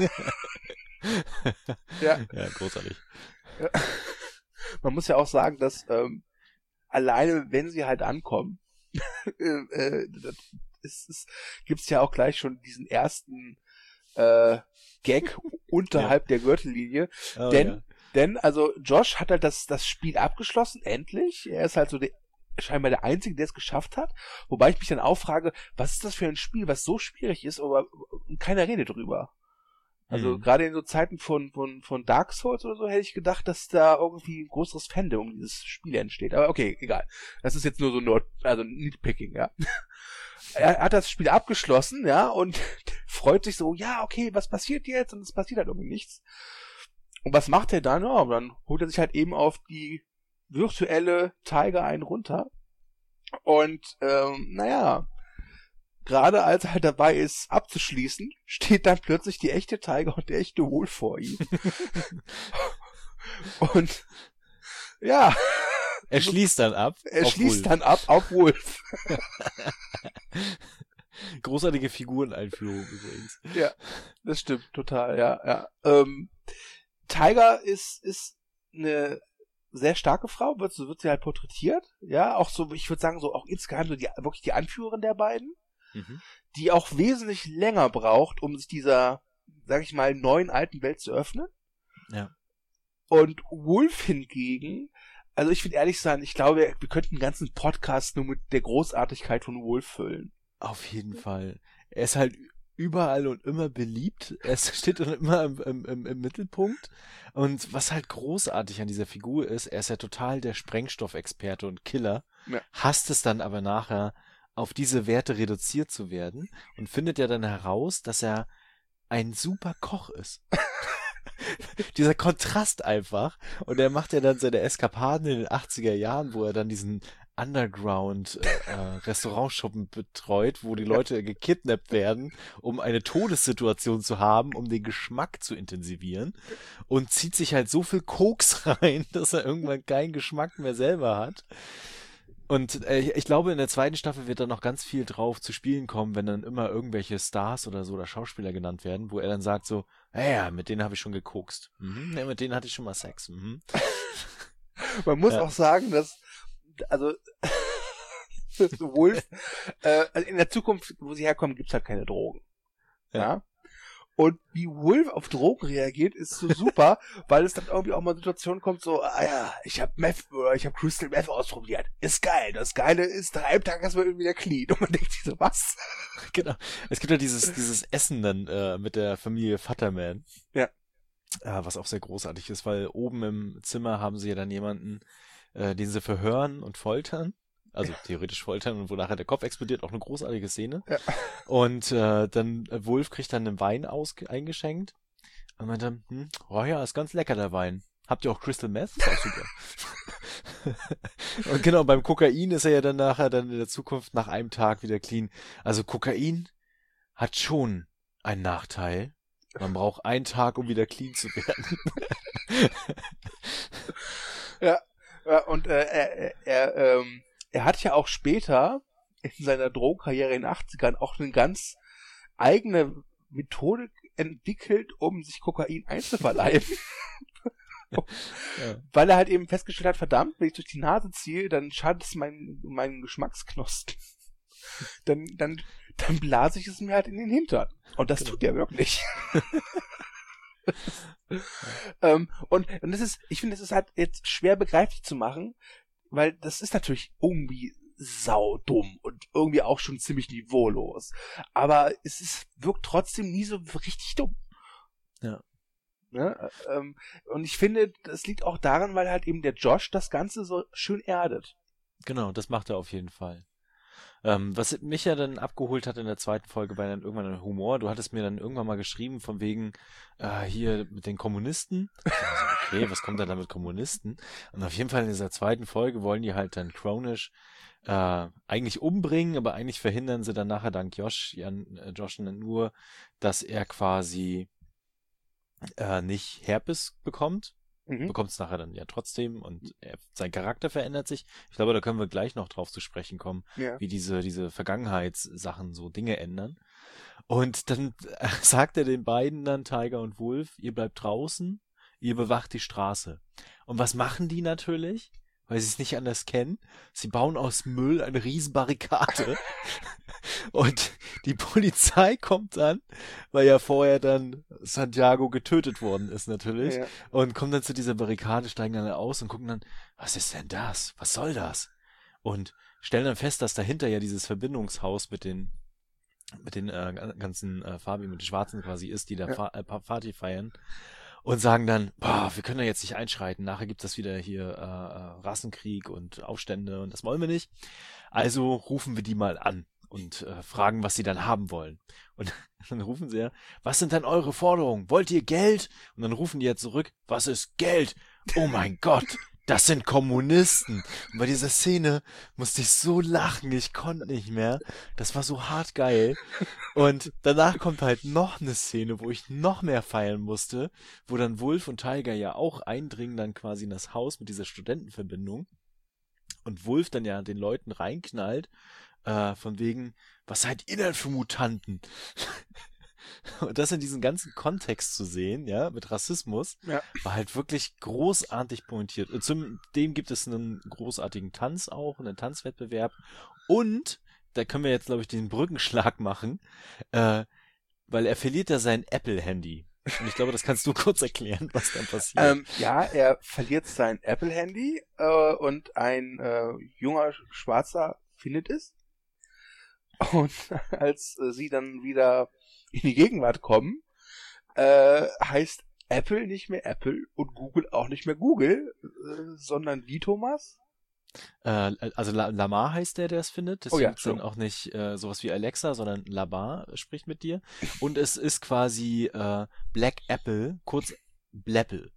ja. Ja, großartig. Ja. Man muss ja auch sagen, dass ähm, alleine, wenn sie halt ankommen, äh, es, es gibt's ja auch gleich schon diesen ersten äh, Gag unterhalb ja. der Gürtellinie. Oh, denn, ja. denn, also Josh hat halt das, das Spiel abgeschlossen, endlich. Er ist halt so der scheinbar der Einzige, der es geschafft hat. Wobei ich mich dann auch frage, was ist das für ein Spiel, was so schwierig ist, aber keiner redet drüber. Also mhm. gerade in so Zeiten von, von, von Dark Souls oder so hätte ich gedacht, dass da irgendwie ein größeres Fandom um dieses Spiel entsteht. Aber okay, egal. Das ist jetzt nur so Nord, also Nitpicking, ja. Er hat das Spiel abgeschlossen, ja, und freut sich so, ja, okay, was passiert jetzt? Und es passiert halt irgendwie nichts. Und was macht er dann? Ja, dann holt er sich halt eben auf die virtuelle Tiger einen runter. Und, ähm, naja, gerade als er halt dabei ist, abzuschließen, steht dann plötzlich die echte Tiger und der echte Wolf vor ihm. Und, ja. Er schließt dann ab. Er schließt Wolf. dann ab auf Wolf. Großartige Figureneinführung übrigens. Ja, das stimmt, total, ja, ja. Ähm, Tiger ist, ist eine sehr starke Frau, wird, so wird sie halt porträtiert, ja, auch so, ich würde sagen, so auch insgeheim so die, wirklich die Anführerin der beiden, mhm. die auch wesentlich länger braucht, um sich dieser, sag ich mal, neuen alten Welt zu öffnen. Ja. Und Wolf hingegen, also ich will ehrlich sein, ich glaube, wir könnten einen ganzen Podcast nur mit der Großartigkeit von Wolf füllen. Auf jeden Fall. Er ist halt überall und immer beliebt. Er steht dann immer im, im, im Mittelpunkt. Und was halt großartig an dieser Figur ist, er ist ja total der Sprengstoffexperte und Killer, ja. hasst es dann aber nachher, auf diese Werte reduziert zu werden und findet ja dann heraus, dass er ein super Koch ist. Dieser Kontrast einfach. Und er macht ja dann seine Eskapaden in den achtziger Jahren, wo er dann diesen Underground-Restaurantschuppen äh, betreut, wo die Leute gekidnappt werden, um eine Todessituation zu haben, um den Geschmack zu intensivieren, und zieht sich halt so viel Koks rein, dass er irgendwann keinen Geschmack mehr selber hat. Und äh, ich glaube, in der zweiten Staffel wird dann noch ganz viel drauf zu spielen kommen, wenn dann immer irgendwelche Stars oder so oder Schauspieler genannt werden, wo er dann sagt so, ja, mit denen habe ich schon gekokst. Mhm, ja, mit denen hatte ich schon mal Sex. Mhm. Man muss ja. auch sagen, dass also Wolf äh, also in der Zukunft, wo sie herkommen, gibt's halt keine Drogen. Ja. ja? Und wie Wolf auf Drogen reagiert, ist so super, weil es dann irgendwie auch mal Situationen kommt, so, ah ja, ich hab Meth oder ich hab Crystal Meth ausprobiert. Ist geil. Das Geile ist, drei am Tag erstmal irgendwie wieder clean. Und man denkt sich so, was? Genau. Es gibt ja dieses, dieses Essen dann äh, mit der Familie Futterman. Ja. Äh, was auch sehr großartig ist, weil oben im Zimmer haben sie ja dann jemanden, äh, den sie verhören und foltern. Also theoretisch foltern und wo nachher der Kopf explodiert, auch eine großartige Szene. Ja. Und äh, dann äh, Wolf kriegt dann einen Wein aus eingeschenkt und meint dann, hm, oh ja, ist ganz lecker der Wein. Habt ihr auch Crystal Meth? Ist auch super. Und genau, beim Kokain ist er ja dann nachher dann in der Zukunft nach einem Tag wieder clean. Also Kokain hat schon einen Nachteil. Man braucht einen Tag, um wieder clean zu werden. Ja, ja, und äh, er, er, er ähm Er hat ja auch später in seiner Drogenkarriere in den achtzigern auch eine ganz eigene Methodik entwickelt, um sich Kokain einzuverleiben. ja. Weil er halt eben festgestellt hat, verdammt, wenn ich durch die Nase ziehe, dann schadet es meinen, meinen Geschmacksknospen. dann, dann, dann blase ich es mir halt in den Hintern. Und das genau. tut er wirklich. ähm, und, und das ist, ich finde, das ist halt jetzt schwer begreiflich zu machen, weil das ist natürlich irgendwie saudumm und irgendwie auch schon ziemlich niveaulos. Aber es ist, wirkt trotzdem nie so richtig dumm. Ja. Ne? Ähm, und ich finde, das liegt auch daran, weil halt eben der Josh das Ganze so schön erdet. Genau, das macht er auf jeden Fall. Ähm, was mich ja dann abgeholt hat in der zweiten Folge, war dann irgendwann ein Humor. Du hattest mir dann irgendwann mal geschrieben, von wegen, äh, hier mit den Kommunisten. Ich dachte so, okay, was kommt denn da mit Kommunisten? Und auf jeden Fall in dieser zweiten Folge wollen die halt dann Cronish äh, eigentlich umbringen, aber eigentlich verhindern sie dann nachher dank Josh, Jan, äh, Josh nur, dass er quasi äh, nicht Herpes bekommt. Mhm. Bekommt es nachher dann ja trotzdem und er, sein Charakter verändert sich. Ich glaube, da können wir gleich noch drauf zu sprechen kommen, ja. wie diese diese Vergangenheitssachen so Dinge ändern. Und dann äh, sagt er den beiden dann, Tiger und Wolf, ihr bleibt draußen, ihr bewacht die Straße. Und was machen die natürlich? Weil sie es nicht anders kennen. Sie bauen aus Müll eine Riesenbarrikade. Und die Polizei kommt dann, weil ja vorher dann Santiago getötet worden ist natürlich. Ja. Und kommt dann zu dieser Barrikade, steigen dann aus und gucken dann, was ist denn das? Was soll das? und stellen dann fest, dass dahinter ja dieses Verbindungshaus mit den mit den äh, ganzen äh, Farbigen, mit den Schwarzen quasi ist, die da Ja. Fa- äh, Party feiern und sagen dann, boah, wir können da jetzt nicht einschreiten, nachher gibt es wieder hier äh, äh, Rassenkrieg und Aufstände und das wollen wir nicht. Also rufen wir die mal an und äh, fragen, was sie dann haben wollen. Und dann rufen sie ja, was sind denn eure Forderungen? Wollt ihr Geld? Und dann rufen die ja zurück, was ist Geld? Oh mein Gott, das sind Kommunisten. Und bei dieser Szene musste ich so lachen, ich konnte nicht mehr. Das war so hart geil. Und danach kommt halt noch eine Szene, wo ich noch mehr feiern musste, wo dann Wolf und Tiger ja auch eindringen dann quasi in das Haus mit dieser Studentenverbindung. Und Wolf dann ja den Leuten reinknallt, äh, von wegen, was seid ihr denn für Mutanten? Und das in diesem ganzen Kontext zu sehen, ja, mit Rassismus, Ja. war halt wirklich großartig pointiert. Und zudem gibt es einen großartigen Tanz auch, einen Tanzwettbewerb. Und, da können wir jetzt, glaube ich, den Brückenschlag machen, äh, weil er verliert ja sein Apple-Handy. Und ich glaube, das kannst du kurz erklären, was dann passiert. Ähm, ja, er verliert sein Apple-Handy äh, und ein äh, junger Schwarzer findet es. Und als äh, sie dann wieder in die Gegenwart kommen, äh, heißt Apple nicht mehr Apple und Google auch nicht mehr Google, äh, sondern wie, Thomas? Äh, also La- Lamar heißt der, der es findet. Deswegen Oh ja, ist dann auch nicht äh, sowas wie Alexa, sondern Lamar spricht mit dir. Und es ist quasi äh, Black Apple, kurz Blapple.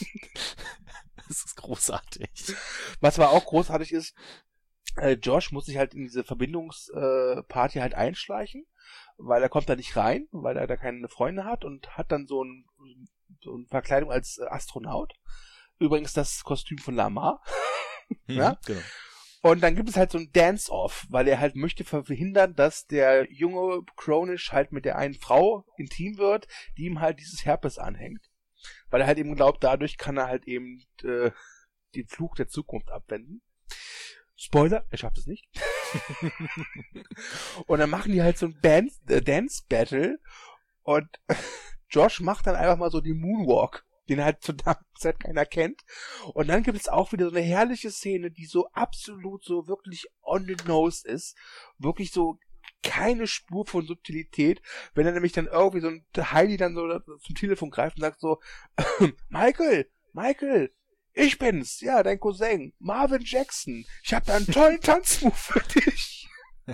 Das ist großartig. Was aber auch großartig ist, äh, Josh muss sich halt in diese Verbindungsparty äh, halt einschleichen, weil er kommt da nicht rein, weil er da keine Freunde hat und hat dann so, ein, so eine Verkleidung als äh, Astronaut. Übrigens das Kostüm von Lamar. Ja? Mhm, genau. Und dann gibt es halt so ein Dance-Off, weil er halt möchte verhindern, dass der junge Cronish halt mit der einen Frau intim wird, die ihm halt dieses Herpes anhängt. Weil er halt eben glaubt, dadurch kann er halt eben äh, den Fluch der Zukunft abwenden. Spoiler, er schafft es nicht. Und dann machen die halt so ein Band, äh, Dance-Battle und Josh macht dann einfach mal so den Moonwalk, den halt zur Zeit keiner kennt. Und dann gibt es auch wieder so eine herrliche Szene, die so absolut so wirklich on the nose ist. Wirklich so keine Spur von Subtilität. Wenn er nämlich dann irgendwie so ein Heidi dann so zum Telefon greift und sagt so, Michael, Michael, ich bin's, ja, dein Cousin, Marvin Jackson. Ich hab da einen tollen Tanzmove für dich.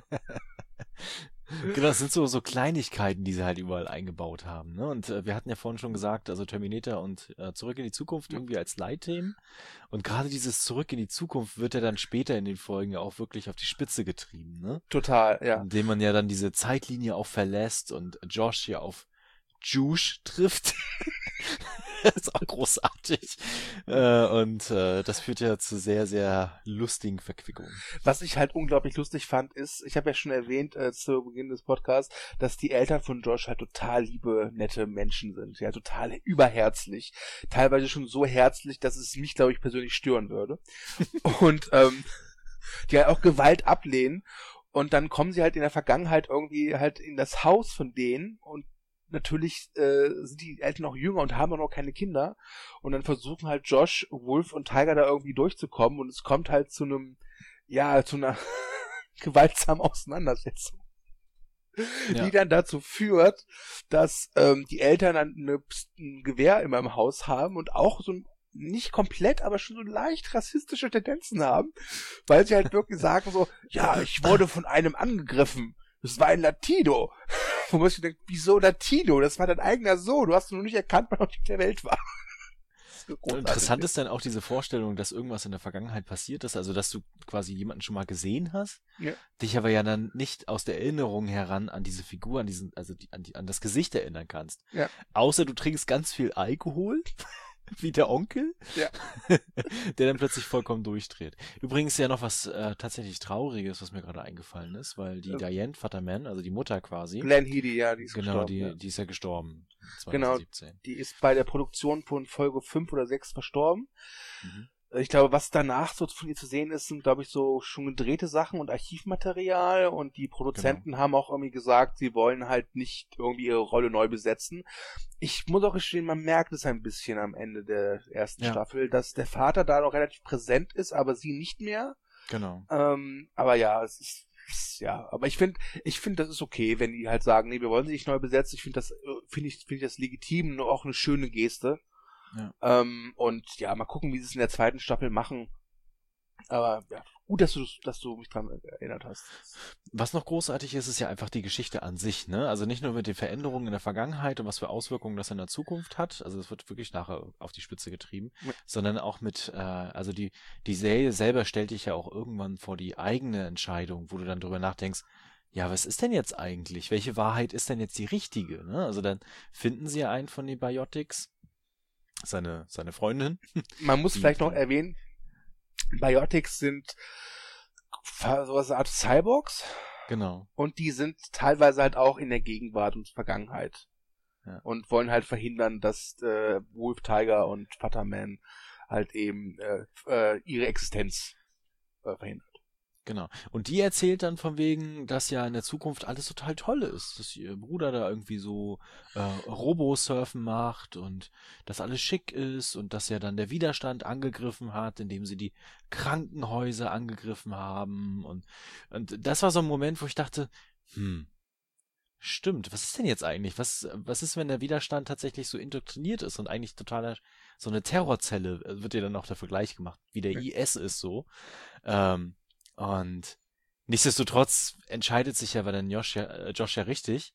Genau, das sind so, so Kleinigkeiten, die sie halt überall eingebaut haben. Ne? Und äh, wir hatten ja vorhin schon gesagt, also Terminator und äh, Zurück in die Zukunft irgendwie als Leitthemen. Und gerade dieses Zurück in die Zukunft wird ja dann später in den Folgen ja auch wirklich auf die Spitze getrieben. Ne? Total, ja. Indem man ja dann diese Zeitlinie auch verlässt und Josh ja auf Juice trifft. Das ist auch großartig. Äh, und äh, das führt ja zu sehr, sehr lustigen Verquickungen. Was ich halt unglaublich lustig fand, ist, ich habe ja schon erwähnt äh, zu Beginn des Podcasts, dass die Eltern von Josh halt total liebe, nette Menschen sind. Ja, total überherzlich. Teilweise schon so herzlich, dass es mich, glaube ich, persönlich stören würde. Und ähm, die halt auch Gewalt ablehnen. Und dann kommen sie halt in der Vergangenheit irgendwie halt in das Haus von denen und natürlich äh, sind die Eltern noch jünger und haben auch noch keine Kinder und dann versuchen halt Josh, Wolf und Tiger da irgendwie durchzukommen und es kommt halt zu einem, ja, zu einer gewaltsamen Auseinandersetzung, Ja. die dann dazu führt, dass ähm, die Eltern dann eine, ein Gewehr immer im Haus haben und auch so ein nicht komplett, aber schon so leicht rassistische Tendenzen haben, weil sie halt wirklich sagen so, ja, ich wurde von einem angegriffen. Das war ein Latino. Wo man sich denkt, wieso Latino? Das war dein eigener Sohn. Du hast nur nicht erkannt, wann er auf der Welt war. Interessant ist dann auch diese Vorstellung, dass irgendwas in der Vergangenheit passiert ist, also dass du quasi jemanden schon mal gesehen hast, Ja. dich aber ja dann nicht aus der Erinnerung heran an diese Figur, an diesen, also die, an, die, an das Gesicht erinnern kannst. Ja. Außer du trinkst ganz viel Alkohol, wie der Onkel, Ja. der dann plötzlich vollkommen durchdreht. Übrigens ja noch was äh, tatsächlich Trauriges, was mir gerade eingefallen ist, weil die Ja. Diane Futterman, also die Mutter quasi, Glenn Heady, ja, die ist genau, gestorben. die, ja. die ist ja gestorben. Genau. zwanzig siebzehn. Die ist bei der Produktion von Folge fünf oder sechs verstorben. Mhm. Ich glaube, was danach so von ihr zu sehen ist, sind, glaube ich, so schon gedrehte Sachen und Archivmaterial und die Produzenten Genau. haben auch irgendwie gesagt, sie wollen halt nicht irgendwie ihre Rolle neu besetzen. Ich muss auch gestehen, man merkt es ein bisschen am Ende der ersten Ja. Staffel, dass der Vater da noch relativ präsent ist, aber sie nicht mehr. Genau. Ähm, aber ja, es ist, es, ja, aber ich finde, ich finde, das ist okay, wenn die halt sagen, nee, wir wollen sie nicht neu besetzen. Ich finde das, finde ich, finde ich das legitim, nur auch eine schöne Geste. Ja. Ähm, und ja, mal gucken, wie sie es in der zweiten Staffel machen. Aber ja, gut, dass du, dass du mich dran erinnert hast. Was noch großartig ist, ist ja einfach die Geschichte an sich, ne? Also nicht nur mit den Veränderungen in der Vergangenheit und was für Auswirkungen das in der Zukunft hat, also es wird wirklich nachher auf die Spitze getrieben, Ja. sondern auch mit, äh, also die, die Serie selber stellt dich ja auch irgendwann vor die eigene Entscheidung, wo du dann drüber nachdenkst, ja, was ist denn jetzt eigentlich? Welche Wahrheit ist denn jetzt die richtige, ne? Also dann finden sie ja einen von den Biotics, seine, seine Freundin. Man muss Die- vielleicht noch erwähnen, Biotics sind sowas eine Art Cyborgs Genau. und die sind teilweise halt auch in der Gegenwart und Vergangenheit. Ja. Und wollen halt verhindern, dass äh, Wolf Tiger und Futterman halt eben äh, äh, ihre Existenz äh, verhindert. Genau. Und die erzählt dann von wegen, dass ja in der Zukunft alles total toll ist, dass ihr Bruder da irgendwie so äh, Robo-Surfen macht und dass alles schick ist und dass ja dann der Widerstand angegriffen hat, indem sie die Krankenhäuser angegriffen haben und, und das war so ein Moment, wo ich dachte, hm, stimmt, was ist denn jetzt eigentlich? Was, was ist, wenn der Widerstand tatsächlich so indoktriniert ist und eigentlich totaler, so eine Terrorzelle, äh, wird ja dann auch der Vergleich gemacht, wie der Ja. I S ist so. Ähm, und nichtsdestotrotz entscheidet sich ja aber dann Josh ja, äh, Josh ja richtig,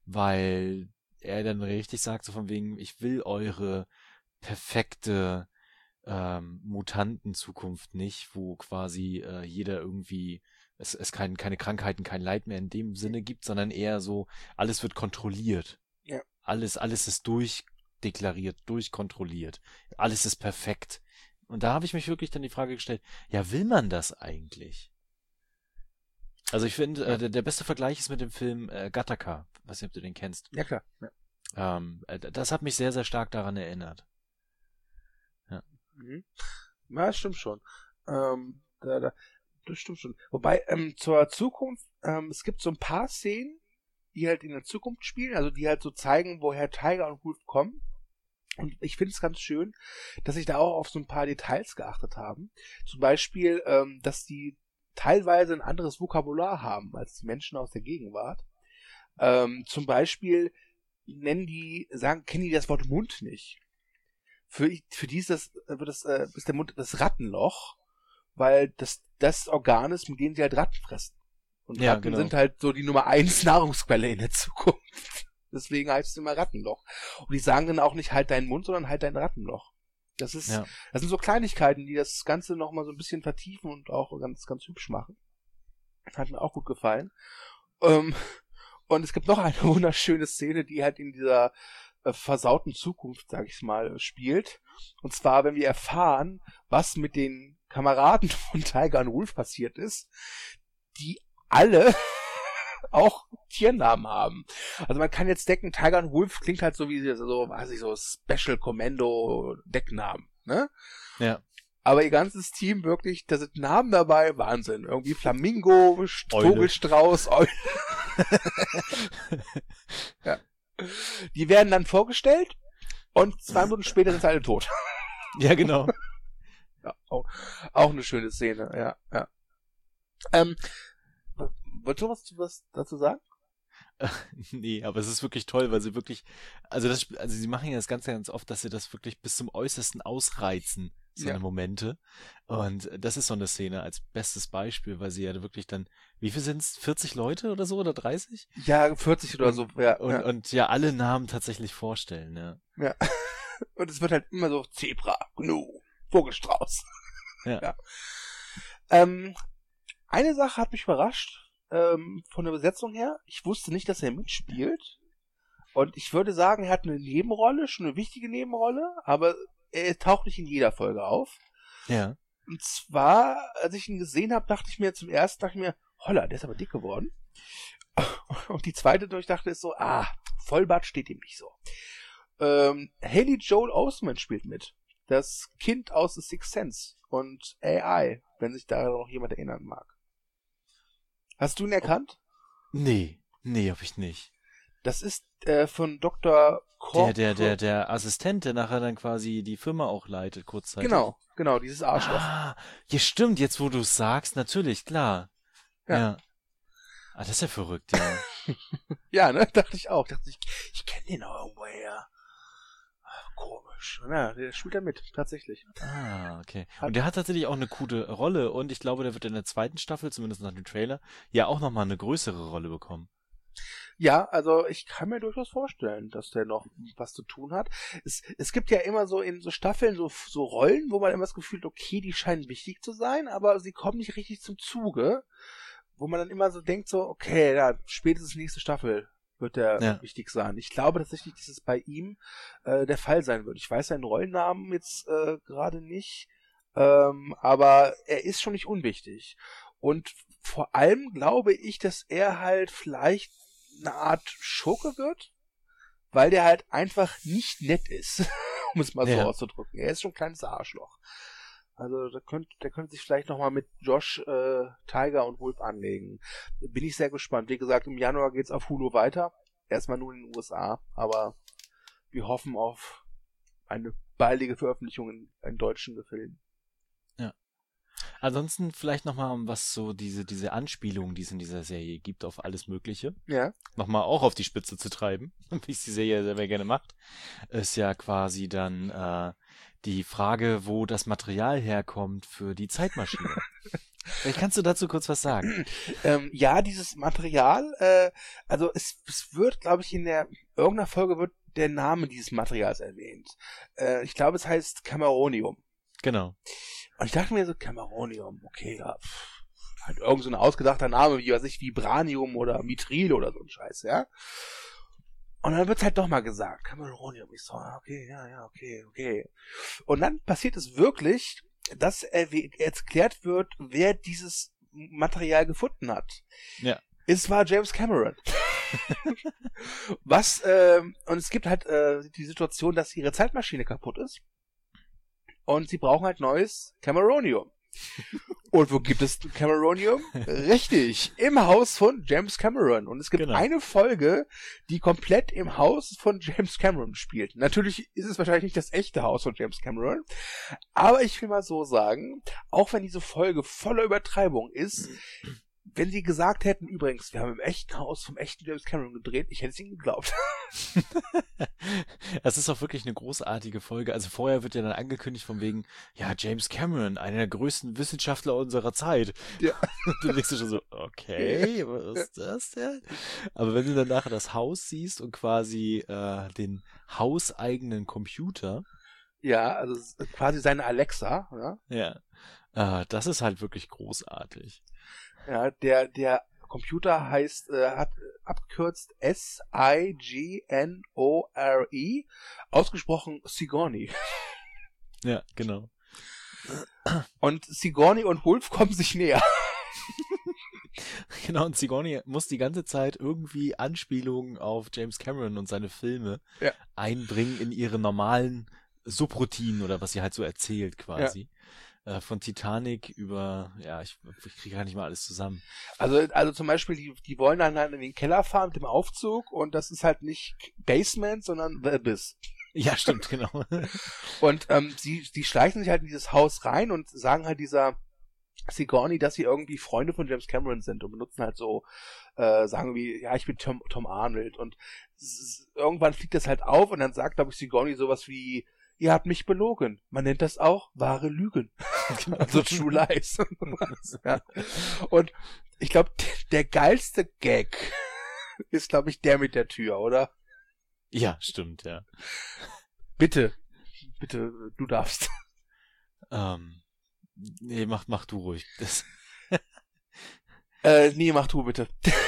weil er dann richtig sagt, so von wegen, ich will eure perfekte ähm, Mutantenzukunft nicht, wo quasi äh, jeder irgendwie, es, es kein, keine Krankheiten, kein Leid mehr in dem Sinne gibt, sondern eher so, alles wird kontrolliert. Ja. Alles, alles ist durchdeklariert, durchkontrolliert. Alles ist perfekt. Und da habe ich mich wirklich dann die Frage gestellt, ja, will man das eigentlich? Also ich finde, äh, der, der beste Vergleich ist mit dem Film äh, Gattaca. Weiß nicht, ob du den kennst. Ja, klar. Ja. Ähm, äh, das hat mich sehr, sehr stark daran erinnert. Mhm. Ja, das stimmt schon. Ähm, da, da, das stimmt schon. Wobei, ähm, zur Zukunft, ähm, es gibt so ein paar Szenen, die halt in der Zukunft spielen, also die halt so zeigen, woher Tiger und Wolf kommen. Und ich finde es ganz schön, dass sich da auch auf so ein paar Details geachtet haben. Zum Beispiel, ähm, dass die teilweise ein anderes Vokabular haben als die Menschen aus der Gegenwart. Ähm, zum Beispiel nennen die, sagen, kennen die das Wort Mund nicht. Für, für die ist das, wird das, äh, ist der Mund das Rattenloch, weil das das Organ ist, mit dem sie halt Ratten fressen. Und Ja, Ratten genau. sind halt so die Nummer eins Nahrungsquelle in der Zukunft. Deswegen heißt es immer Rattenloch. Und die sagen dann auch nicht halt deinen Mund, sondern halt dein Rattenloch. Das ist, Ja. das sind so Kleinigkeiten, die das Ganze nochmal so ein bisschen vertiefen und auch ganz, ganz hübsch machen. Hat mir auch gut gefallen. Ähm, und es gibt noch eine wunderschöne Szene, die halt in dieser äh, versauten Zukunft, sag ich mal, spielt. Und zwar, wenn wir erfahren, was mit den Kameraden von Tiger und Wolf passiert ist, die alle auch Tiernamen haben. Also man kann jetzt decken, Tiger und Wolf klingt halt so wie so, weiß ich, so Special Commando Decknamen, ne? Ja. Aber ihr ganzes Team wirklich, da sind Namen dabei, Wahnsinn. Irgendwie Flamingo, St- Eule. Vogelstrauß, Eule. Ja. Die werden dann vorgestellt und zwei Minuten später sind sie alle tot. Ja, genau. Ja, auch, auch eine schöne Szene, ja, ja. Ähm, wolltest du was, was dazu sagen? Nee, aber es ist wirklich toll, weil sie wirklich, also das, also sie machen ja das Ganze ganz oft, dass sie das wirklich bis zum Äußersten ausreizen, so eine Ja. Momente. Und das ist so eine Szene als bestes Beispiel, weil sie ja wirklich dann, wie viel sind es? vierzig Leute oder so oder dreißig? Ja, vierzig oder so, ja. Und, ja. und ja, alle Namen tatsächlich vorstellen, ja. Ja. Und es wird halt immer so Zebra, Gnu, Vogelstrauß. Ja. Ja. Ähm, eine Sache hat mich überrascht, ähm, von der Besetzung her. Ich wusste nicht, dass er mitspielt. Und ich würde sagen, er hat eine Nebenrolle, schon eine wichtige Nebenrolle, aber er taucht nicht in jeder Folge auf. Ja. Und zwar, als ich ihn gesehen habe, dachte ich mir zum ersten, dachte ich mir, holla, der ist aber dick geworden. Und die zweite, die ich dachte, ist so, ah, Vollbart steht ihm nicht so. Ähm, Haley Joel Osment spielt mit. Das Kind aus The Sixth Sense und A I, wenn sich da noch jemand erinnern mag. Hast du ihn erkannt? Nee, nee, hab ich nicht. Das ist äh, von Doktor Cor Der, der, der, der Assistent, der nachher dann quasi die Firma auch leitet, kurzzeitig. Genau, genau, dieses Arschloch. Ah, ja stimmt, jetzt wo du es sagst, natürlich, klar. Ja. Ja. Ah, das ist ja verrückt, ja. Ja, ne, dachte ich auch. Dachte ich, ich kenne den auch irgendwo her. Komisch. Ja, der spielt da mit, tatsächlich. Ah, okay. Und der hat tatsächlich auch eine coole Rolle und ich glaube, der wird in der zweiten Staffel, zumindest nach dem Trailer, ja auch nochmal eine größere Rolle bekommen. Ja, also ich kann mir durchaus vorstellen, dass der noch was zu tun hat. Es, es gibt ja immer so in so Staffeln so, so Rollen, wo man immer das Gefühl hat, okay, die scheinen wichtig zu sein, aber sie kommen nicht richtig zum Zuge, wo man dann immer so denkt, so, okay, ja, spätestens nächste Staffel wird der Ja. wichtig sein. Ich glaube tatsächlich, dass es bei ihm äh, der Fall sein wird. Ich weiß seinen Rollennamen jetzt äh, gerade nicht, ähm, aber er ist schon nicht unwichtig. Und vor allem glaube ich, dass er halt vielleicht eine Art Schurke wird, weil der halt einfach nicht nett ist, um es mal so Ja. auszudrücken. Er ist schon ein kleines Arschloch. Also der könnte, der könnte sich vielleicht nochmal mit Josh, äh, Tiger und Wolf anlegen. Bin ich sehr gespannt. Wie gesagt, im Januar geht's auf Hulu weiter. Erstmal nur in den U S A, aber wir hoffen auf eine baldige Veröffentlichung in, in deutschen Gefilden. Ansonsten vielleicht nochmal, um was so diese, diese Anspielungen, die es in dieser Serie gibt, auf alles Mögliche, Ja. nochmal auch auf die Spitze zu treiben, wie es die Serie selber gerne macht, ist ja quasi dann äh, die Frage, wo das Material herkommt für die Zeitmaschine. Vielleicht kannst du dazu kurz was sagen. Ähm, ja, dieses Material, äh, also es, es wird, glaube ich, in der irgendeiner Folge wird der Name dieses Materials erwähnt. Äh, ich glaube, es heißt Cameronium. Genau. Und ich dachte mir so, Cameronium, okay, ja, pff, halt irgend so ein ausgedachter Name, wie weiß ich, Vibranium oder Mithril oder so ein Scheiß, ja. Und dann wird's halt doch mal gesagt, Cameronium. Ich so, okay, ja, ja, okay, okay. Und dann passiert es wirklich, dass erwäh- erklärt wird, wer dieses Material gefunden hat. Ja. Es war James Cameron. Was, ähm, und es gibt halt äh, die Situation, dass ihre Zeitmaschine kaputt ist. Und sie brauchen halt neues Cameronium. Und wo gibt es Cameronium? Richtig, im Haus von James Cameron. Und es gibt Genau. eine Folge, die komplett im Haus von James Cameron spielt. Natürlich ist es wahrscheinlich nicht das echte Haus von James Cameron. Aber ich will mal so sagen, auch wenn diese Folge voller Übertreibung ist, wenn sie gesagt hätten, übrigens, wir haben im echten Haus vom echten James Cameron gedreht, ich hätte es ihnen geglaubt. Es ist auch wirklich eine großartige Folge. Also vorher wird ja dann angekündigt von wegen, ja, James Cameron, einer der größten Wissenschaftler unserer Zeit. Ja. Und du denkst dir schon so, okay, was ist das denn? Aber wenn du dann nachher das Haus siehst und quasi äh, den hauseigenen Computer, Ja, also es ist quasi seine Alexa, ja. ja, äh, das ist halt wirklich großartig. Ja, der, der Computer heißt, äh, hat abgekürzt S I G N O R E, ausgesprochen Sigourney. Ja, genau. Und Sigourney und Wolf kommen sich näher. Genau, und Sigourney muss die ganze Zeit irgendwie Anspielungen auf James Cameron und seine Filme Ja. einbringen in ihre normalen Subroutinen oder was sie halt so erzählt quasi. Äh, von Titanic über, ja, ich, ich kriege gar nicht mal alles zusammen. Also, also zum Beispiel, die, die wollen dann halt in den Keller fahren mit dem Aufzug und das ist halt nicht Basement, sondern The Abyss. Ja, stimmt, genau. Und ähm, sie, die schleichen sich halt in dieses Haus rein und sagen halt dieser Sigourney, dass sie irgendwie Freunde von James Cameron sind und benutzen halt so, äh, sagen wie, ja, ich bin Tom, Tom Arnold. Und s- s- irgendwann fliegt das halt auf und dann sagt, glaube ich, Sigourney sowas wie, ihr habt mich belogen. Man nennt das auch wahre Lügen. Also True Lies. Ja. Und ich glaube, der geilste Gag ist, glaube ich, der mit der Tür, oder? Ja, stimmt, ja. Bitte, bitte, du darfst. Ähm, nee, mach, mach du ruhig. Das, Äh, nee, mach du bitte.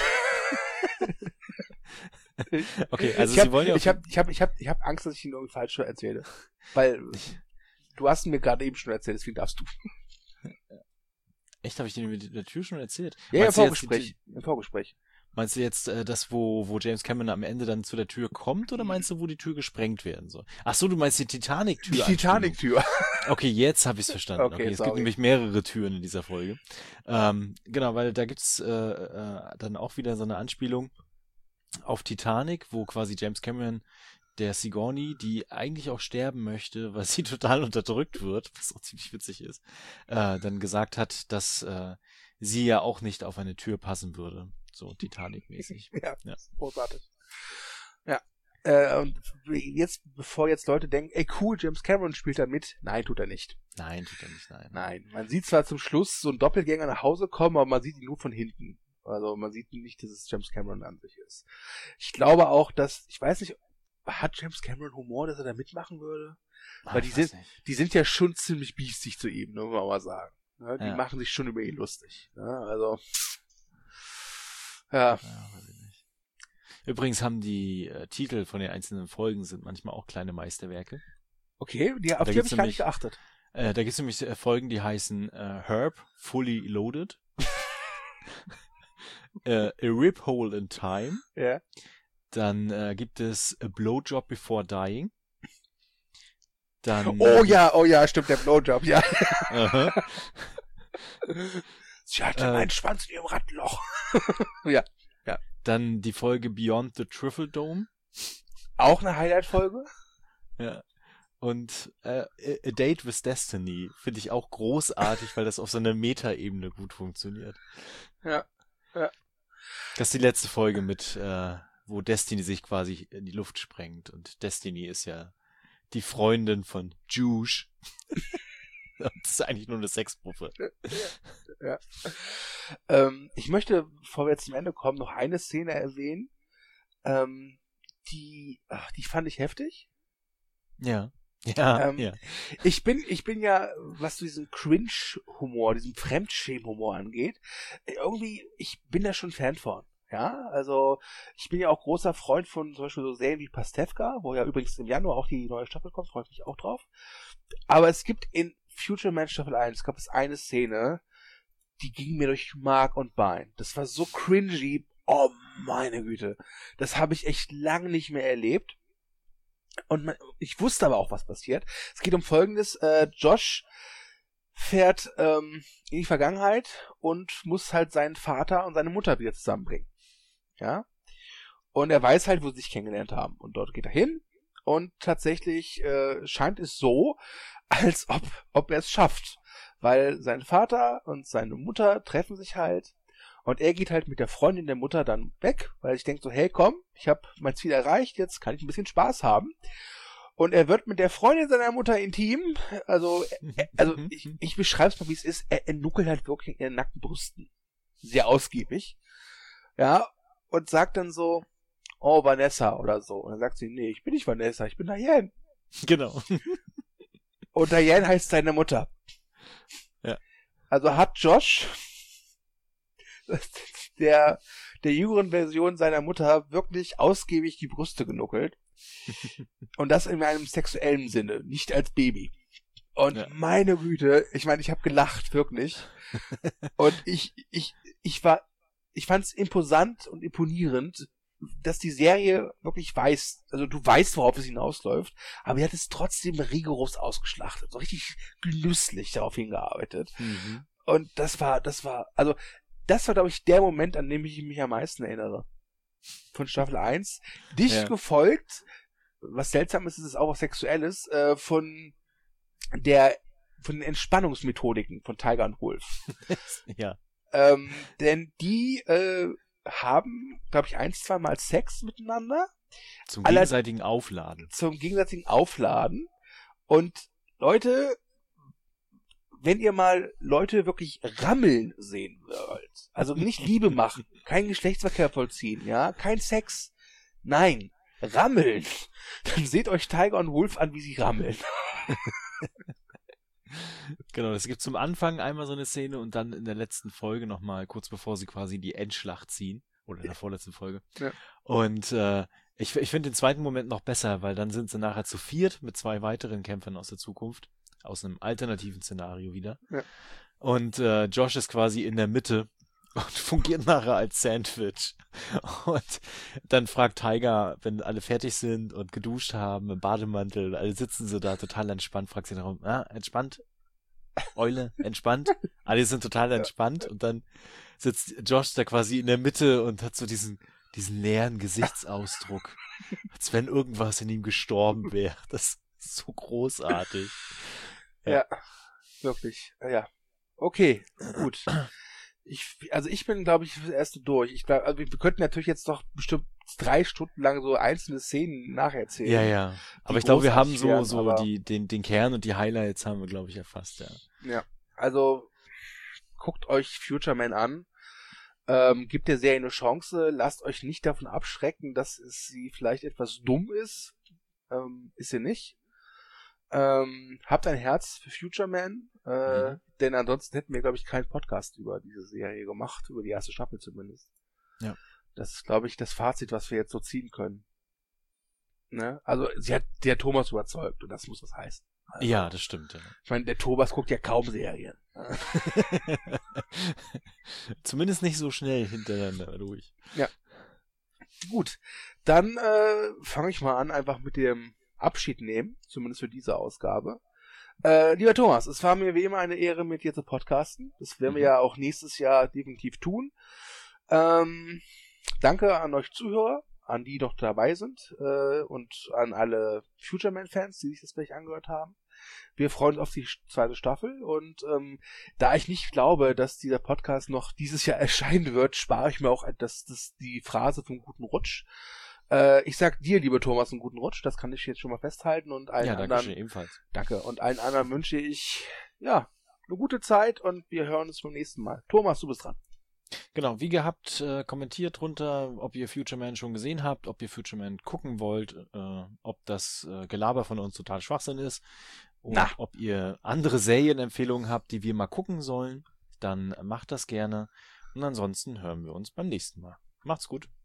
okay, also ich sie hab, wollen ja ich habe ich hab, ich hab, ich hab Angst, dass ich ihn irgendwie falsch erzähle. Weil du hast ihn mir gerade eben schon erzählt, deswegen darfst du. echt, habe ich dir mit der Tür schon erzählt? Ja, im Meinst du jetzt Vorgespräch. die- Im Vorgespräch. Meinst du jetzt äh, das, wo, wo James Cameron am Ende dann zu der Tür kommt, oder meinst du, wo die Tür gesprengt werden soll? Ach so, du meinst die Titanic-Tür. Die Titanic-Tür. Okay, jetzt habe ich es verstanden. Okay, Okay, es sorry. gibt nämlich mehrere Türen in dieser Folge. Ähm, genau, weil da gibt's äh, äh, dann auch wieder so eine Anspielung auf Titanic, wo quasi James Cameron der Sigourney, die eigentlich auch sterben möchte, weil sie total unterdrückt wird, was auch ziemlich witzig ist, äh, dann gesagt hat, dass äh, sie ja auch nicht auf eine Tür passen würde. So Titanic-mäßig. Ja, Ja. großartig. Ja. Äh, und jetzt, bevor jetzt Leute denken, ey cool, James Cameron spielt da mit. Nein, tut er nicht. Nein, tut er nicht, nein. Nein. Man sieht zwar zum Schluss so einen Doppelgänger nach Hause kommen, aber man sieht ihn nur von hinten. Also man sieht nicht, dass es James Cameron an sich ist. Ich glaube auch, dass, ich weiß nicht, hat James Cameron Humor, dass er da mitmachen würde? Ah, Weil die ich sind, weiß nicht. die sind ja schon ziemlich biestig zu ihm, ne, muss man mal sagen. Ja, die Ja. machen sich schon über ihn lustig. Ja, also, ja. Ja, weiß ich nicht. Übrigens haben die äh, Titel von den einzelnen Folgen sind manchmal auch kleine Meisterwerke. Okay, die, auf Da die habe gibt's ich gar nicht nämlich- geachtet. Äh, da gibt es nämlich äh, Folgen, die heißen äh, Herb, Fully Loaded, äh, A Rip Hole in Time, Ja. dann äh, gibt es A Blowjob Before Dying, dann... Oh ja, oh ja, stimmt, der Blowjob, ja. Aha. Sie hatte Äh, meinen Schwanz in ihrem Rattenloch. Dann die Folge Beyond the Trifle Dome. Auch eine Highlight-Folge. Ja. Und äh, A Date with Destiny finde ich auch großartig, weil das auf so einer Meta-Ebene gut funktioniert. Ja. Ja. Das ist die letzte Folge mit, äh, wo Destiny sich quasi in die Luft sprengt. Und Destiny ist ja die Freundin von Juge. Das ist eigentlich nur eine Sexpuppe. Ja. Ähm, ich möchte, bevor wir jetzt zum Ende kommen, noch eine Szene erwähnen. Ähm, die, ach, die fand ich heftig. Ja. Ja, Ähm, ja. Ich bin, ich bin ja, was so diesen Cringe-Humor, diesen Fremdschämen-Humor angeht, irgendwie, ich bin da schon Fan von. Ja, also ich bin ja auch großer Freund von zum Beispiel so Serien wie Pastewka, wo ja übrigens im Januar auch die neue Staffel kommt, freue ich mich auch drauf. Aber es gibt in Future Man Staffel eins, gab es eine Szene, die ging mir durch Mark und Bein. Das war so cringy, oh meine Güte. Das habe ich echt lange nicht mehr erlebt. Und man, ich wusste aber auch, was passiert. Es geht um Folgendes, äh, Josh fährt ähm, in die Vergangenheit und muss halt seinen Vater und seine Mutter wieder zusammenbringen. Ja. Und er weiß halt, wo sie sich kennengelernt haben. Und dort geht er hin. Und tatsächlich äh, scheint es so, als ob, ob er es schafft. Weil sein Vater und seine Mutter treffen sich halt. Und er geht halt mit der Freundin der Mutter dann weg, weil ich denke so, hey komm, ich habe mein Ziel erreicht, jetzt kann ich ein bisschen Spaß haben. Und er wird mit der Freundin seiner Mutter intim. Also, äh, also ich, ich beschreibe es mal, wie es ist. Er, er nuckelt halt wirklich in ihren nackten Brüsten. Sehr ausgiebig. Ja, und sagt dann so, oh, Vanessa oder so. Und dann sagt sie, nee, ich bin nicht Vanessa, ich bin Diane. Genau. Und Diane heißt seine Mutter. Ja. Also hat Josh der, der jüngeren Version seiner Mutter wirklich ausgiebig die Brüste genuckelt. Und das in einem sexuellen Sinne, nicht als Baby. Und Ja. meine Güte, ich meine, ich habe gelacht, wirklich. Und ich, ich, ich war, ich fand's imposant und imponierend, dass die Serie wirklich weiß, also du weißt, worauf es hinausläuft, aber er hat es trotzdem rigoros ausgeschlachtet, so richtig genüsslich darauf hingearbeitet. Mhm. Und das war, das war, also, das war, glaube ich, der Moment, an dem ich mich am meisten erinnere. Von Staffel eins. Dicht Ja. gefolgt, was seltsam ist, ist es auch was Sexuelles, äh, von der, von den Entspannungsmethodiken von Tiger und Wolf. Ja. Ähm, denn die, äh, haben, glaube ich, ein, zwei Mal Sex miteinander Zum Aller- gegenseitigen Aufladen. zum gegenseitigen Aufladen. Und Leute, wenn ihr mal Leute wirklich rammeln sehen wollt, also nicht Liebe machen, kein Geschlechtsverkehr vollziehen, ja, kein Sex, nein, rammeln, dann seht euch Tiger und Wolf an, wie sie rammeln. Genau, es gibt zum Anfang einmal so eine Szene und dann in der letzten Folge nochmal, kurz bevor sie quasi die Endschlacht ziehen. Oder in der vorletzten Folge. Ja. Und äh, ich, ich finde den zweiten Moment noch besser, weil dann sind sie nachher zu viert mit zwei weiteren Kämpfern aus der Zukunft. Aus einem alternativen Szenario wieder. Ja. Und äh, Josh ist quasi in der Mitte und fungiert nachher als Sandwich. Und dann fragt Tiger, wenn alle fertig sind und geduscht haben, im Bademantel, alle sitzen sie da total entspannt, fragt sie darum, ah, entspannt? Eule, entspannt? Alle sind total entspannt und dann sitzt Josh da quasi in der Mitte und hat so diesen diesen leeren Gesichtsausdruck, als wenn irgendwas in ihm gestorben wäre. Das ist so großartig. Ja, ja wirklich. Ja. Okay, gut. Ich, also ich bin, glaube ich, das erste durch. Ich glaube, also wir könnten natürlich jetzt noch bestimmt drei Stunden lang so einzelne Szenen nacherzählen. Ja, ja. Aber ich glaube, wir haben so, werden, so die, den, den Kern und die Highlights haben wir, glaube ich, erfasst, ja. Ja, also guckt euch Future Man an. Ähm, gebt der Serie eine Chance. Lasst euch nicht davon abschrecken, dass es sie vielleicht etwas dumm ist. Ähm, ist sie nicht. Ähm, habt ein Herz für Future Man, äh, mhm. denn ansonsten hätten wir, glaube ich, keinen Podcast über diese Serie gemacht, über die erste Staffel zumindest. Ja. Das ist, glaube ich, das Fazit, was wir jetzt so ziehen können. Ne? Also, sie hat der Thomas überzeugt und das muss was heißen. Also, ja, das stimmt. Ja. Ich meine, der Thomas guckt ja kaum Serien. Zumindest nicht so schnell hintereinander durch. Ja. Gut, dann äh, fange ich mal an, einfach mit dem Abschied nehmen, zumindest für diese Ausgabe. Äh, lieber Thomas, es war mir wie immer eine Ehre, mit dir zu podcasten. Das werden wir mhm. ja auch nächstes Jahr definitiv tun. Ähm, danke an euch Zuhörer, an die noch dabei sind äh, und an alle Future Man-Fans, die sich das vielleicht angehört haben. Wir freuen uns auf die zweite Staffel und ähm, da ich nicht glaube, dass dieser Podcast noch dieses Jahr erscheinen wird, spare ich mir auch das, das, die Phrase vom guten Rutsch. Äh, ich sag dir, lieber Thomas, einen guten Rutsch, das kann ich jetzt schon mal festhalten und allen ja, danke anderen. Schön, ebenfalls. Danke. Und allen anderen wünsche ich, ja, eine gute Zeit und wir hören uns beim nächsten Mal. Thomas, du bist dran. Genau, wie gehabt, äh, kommentiert drunter, ob ihr Future Man schon gesehen habt, ob ihr Future Man gucken wollt, äh, ob das äh, Gelaber von uns total Schwachsinn ist und Na. ob ihr andere Serienempfehlungen habt, die wir mal gucken sollen, dann macht das gerne und ansonsten hören wir uns beim nächsten Mal. Macht's gut.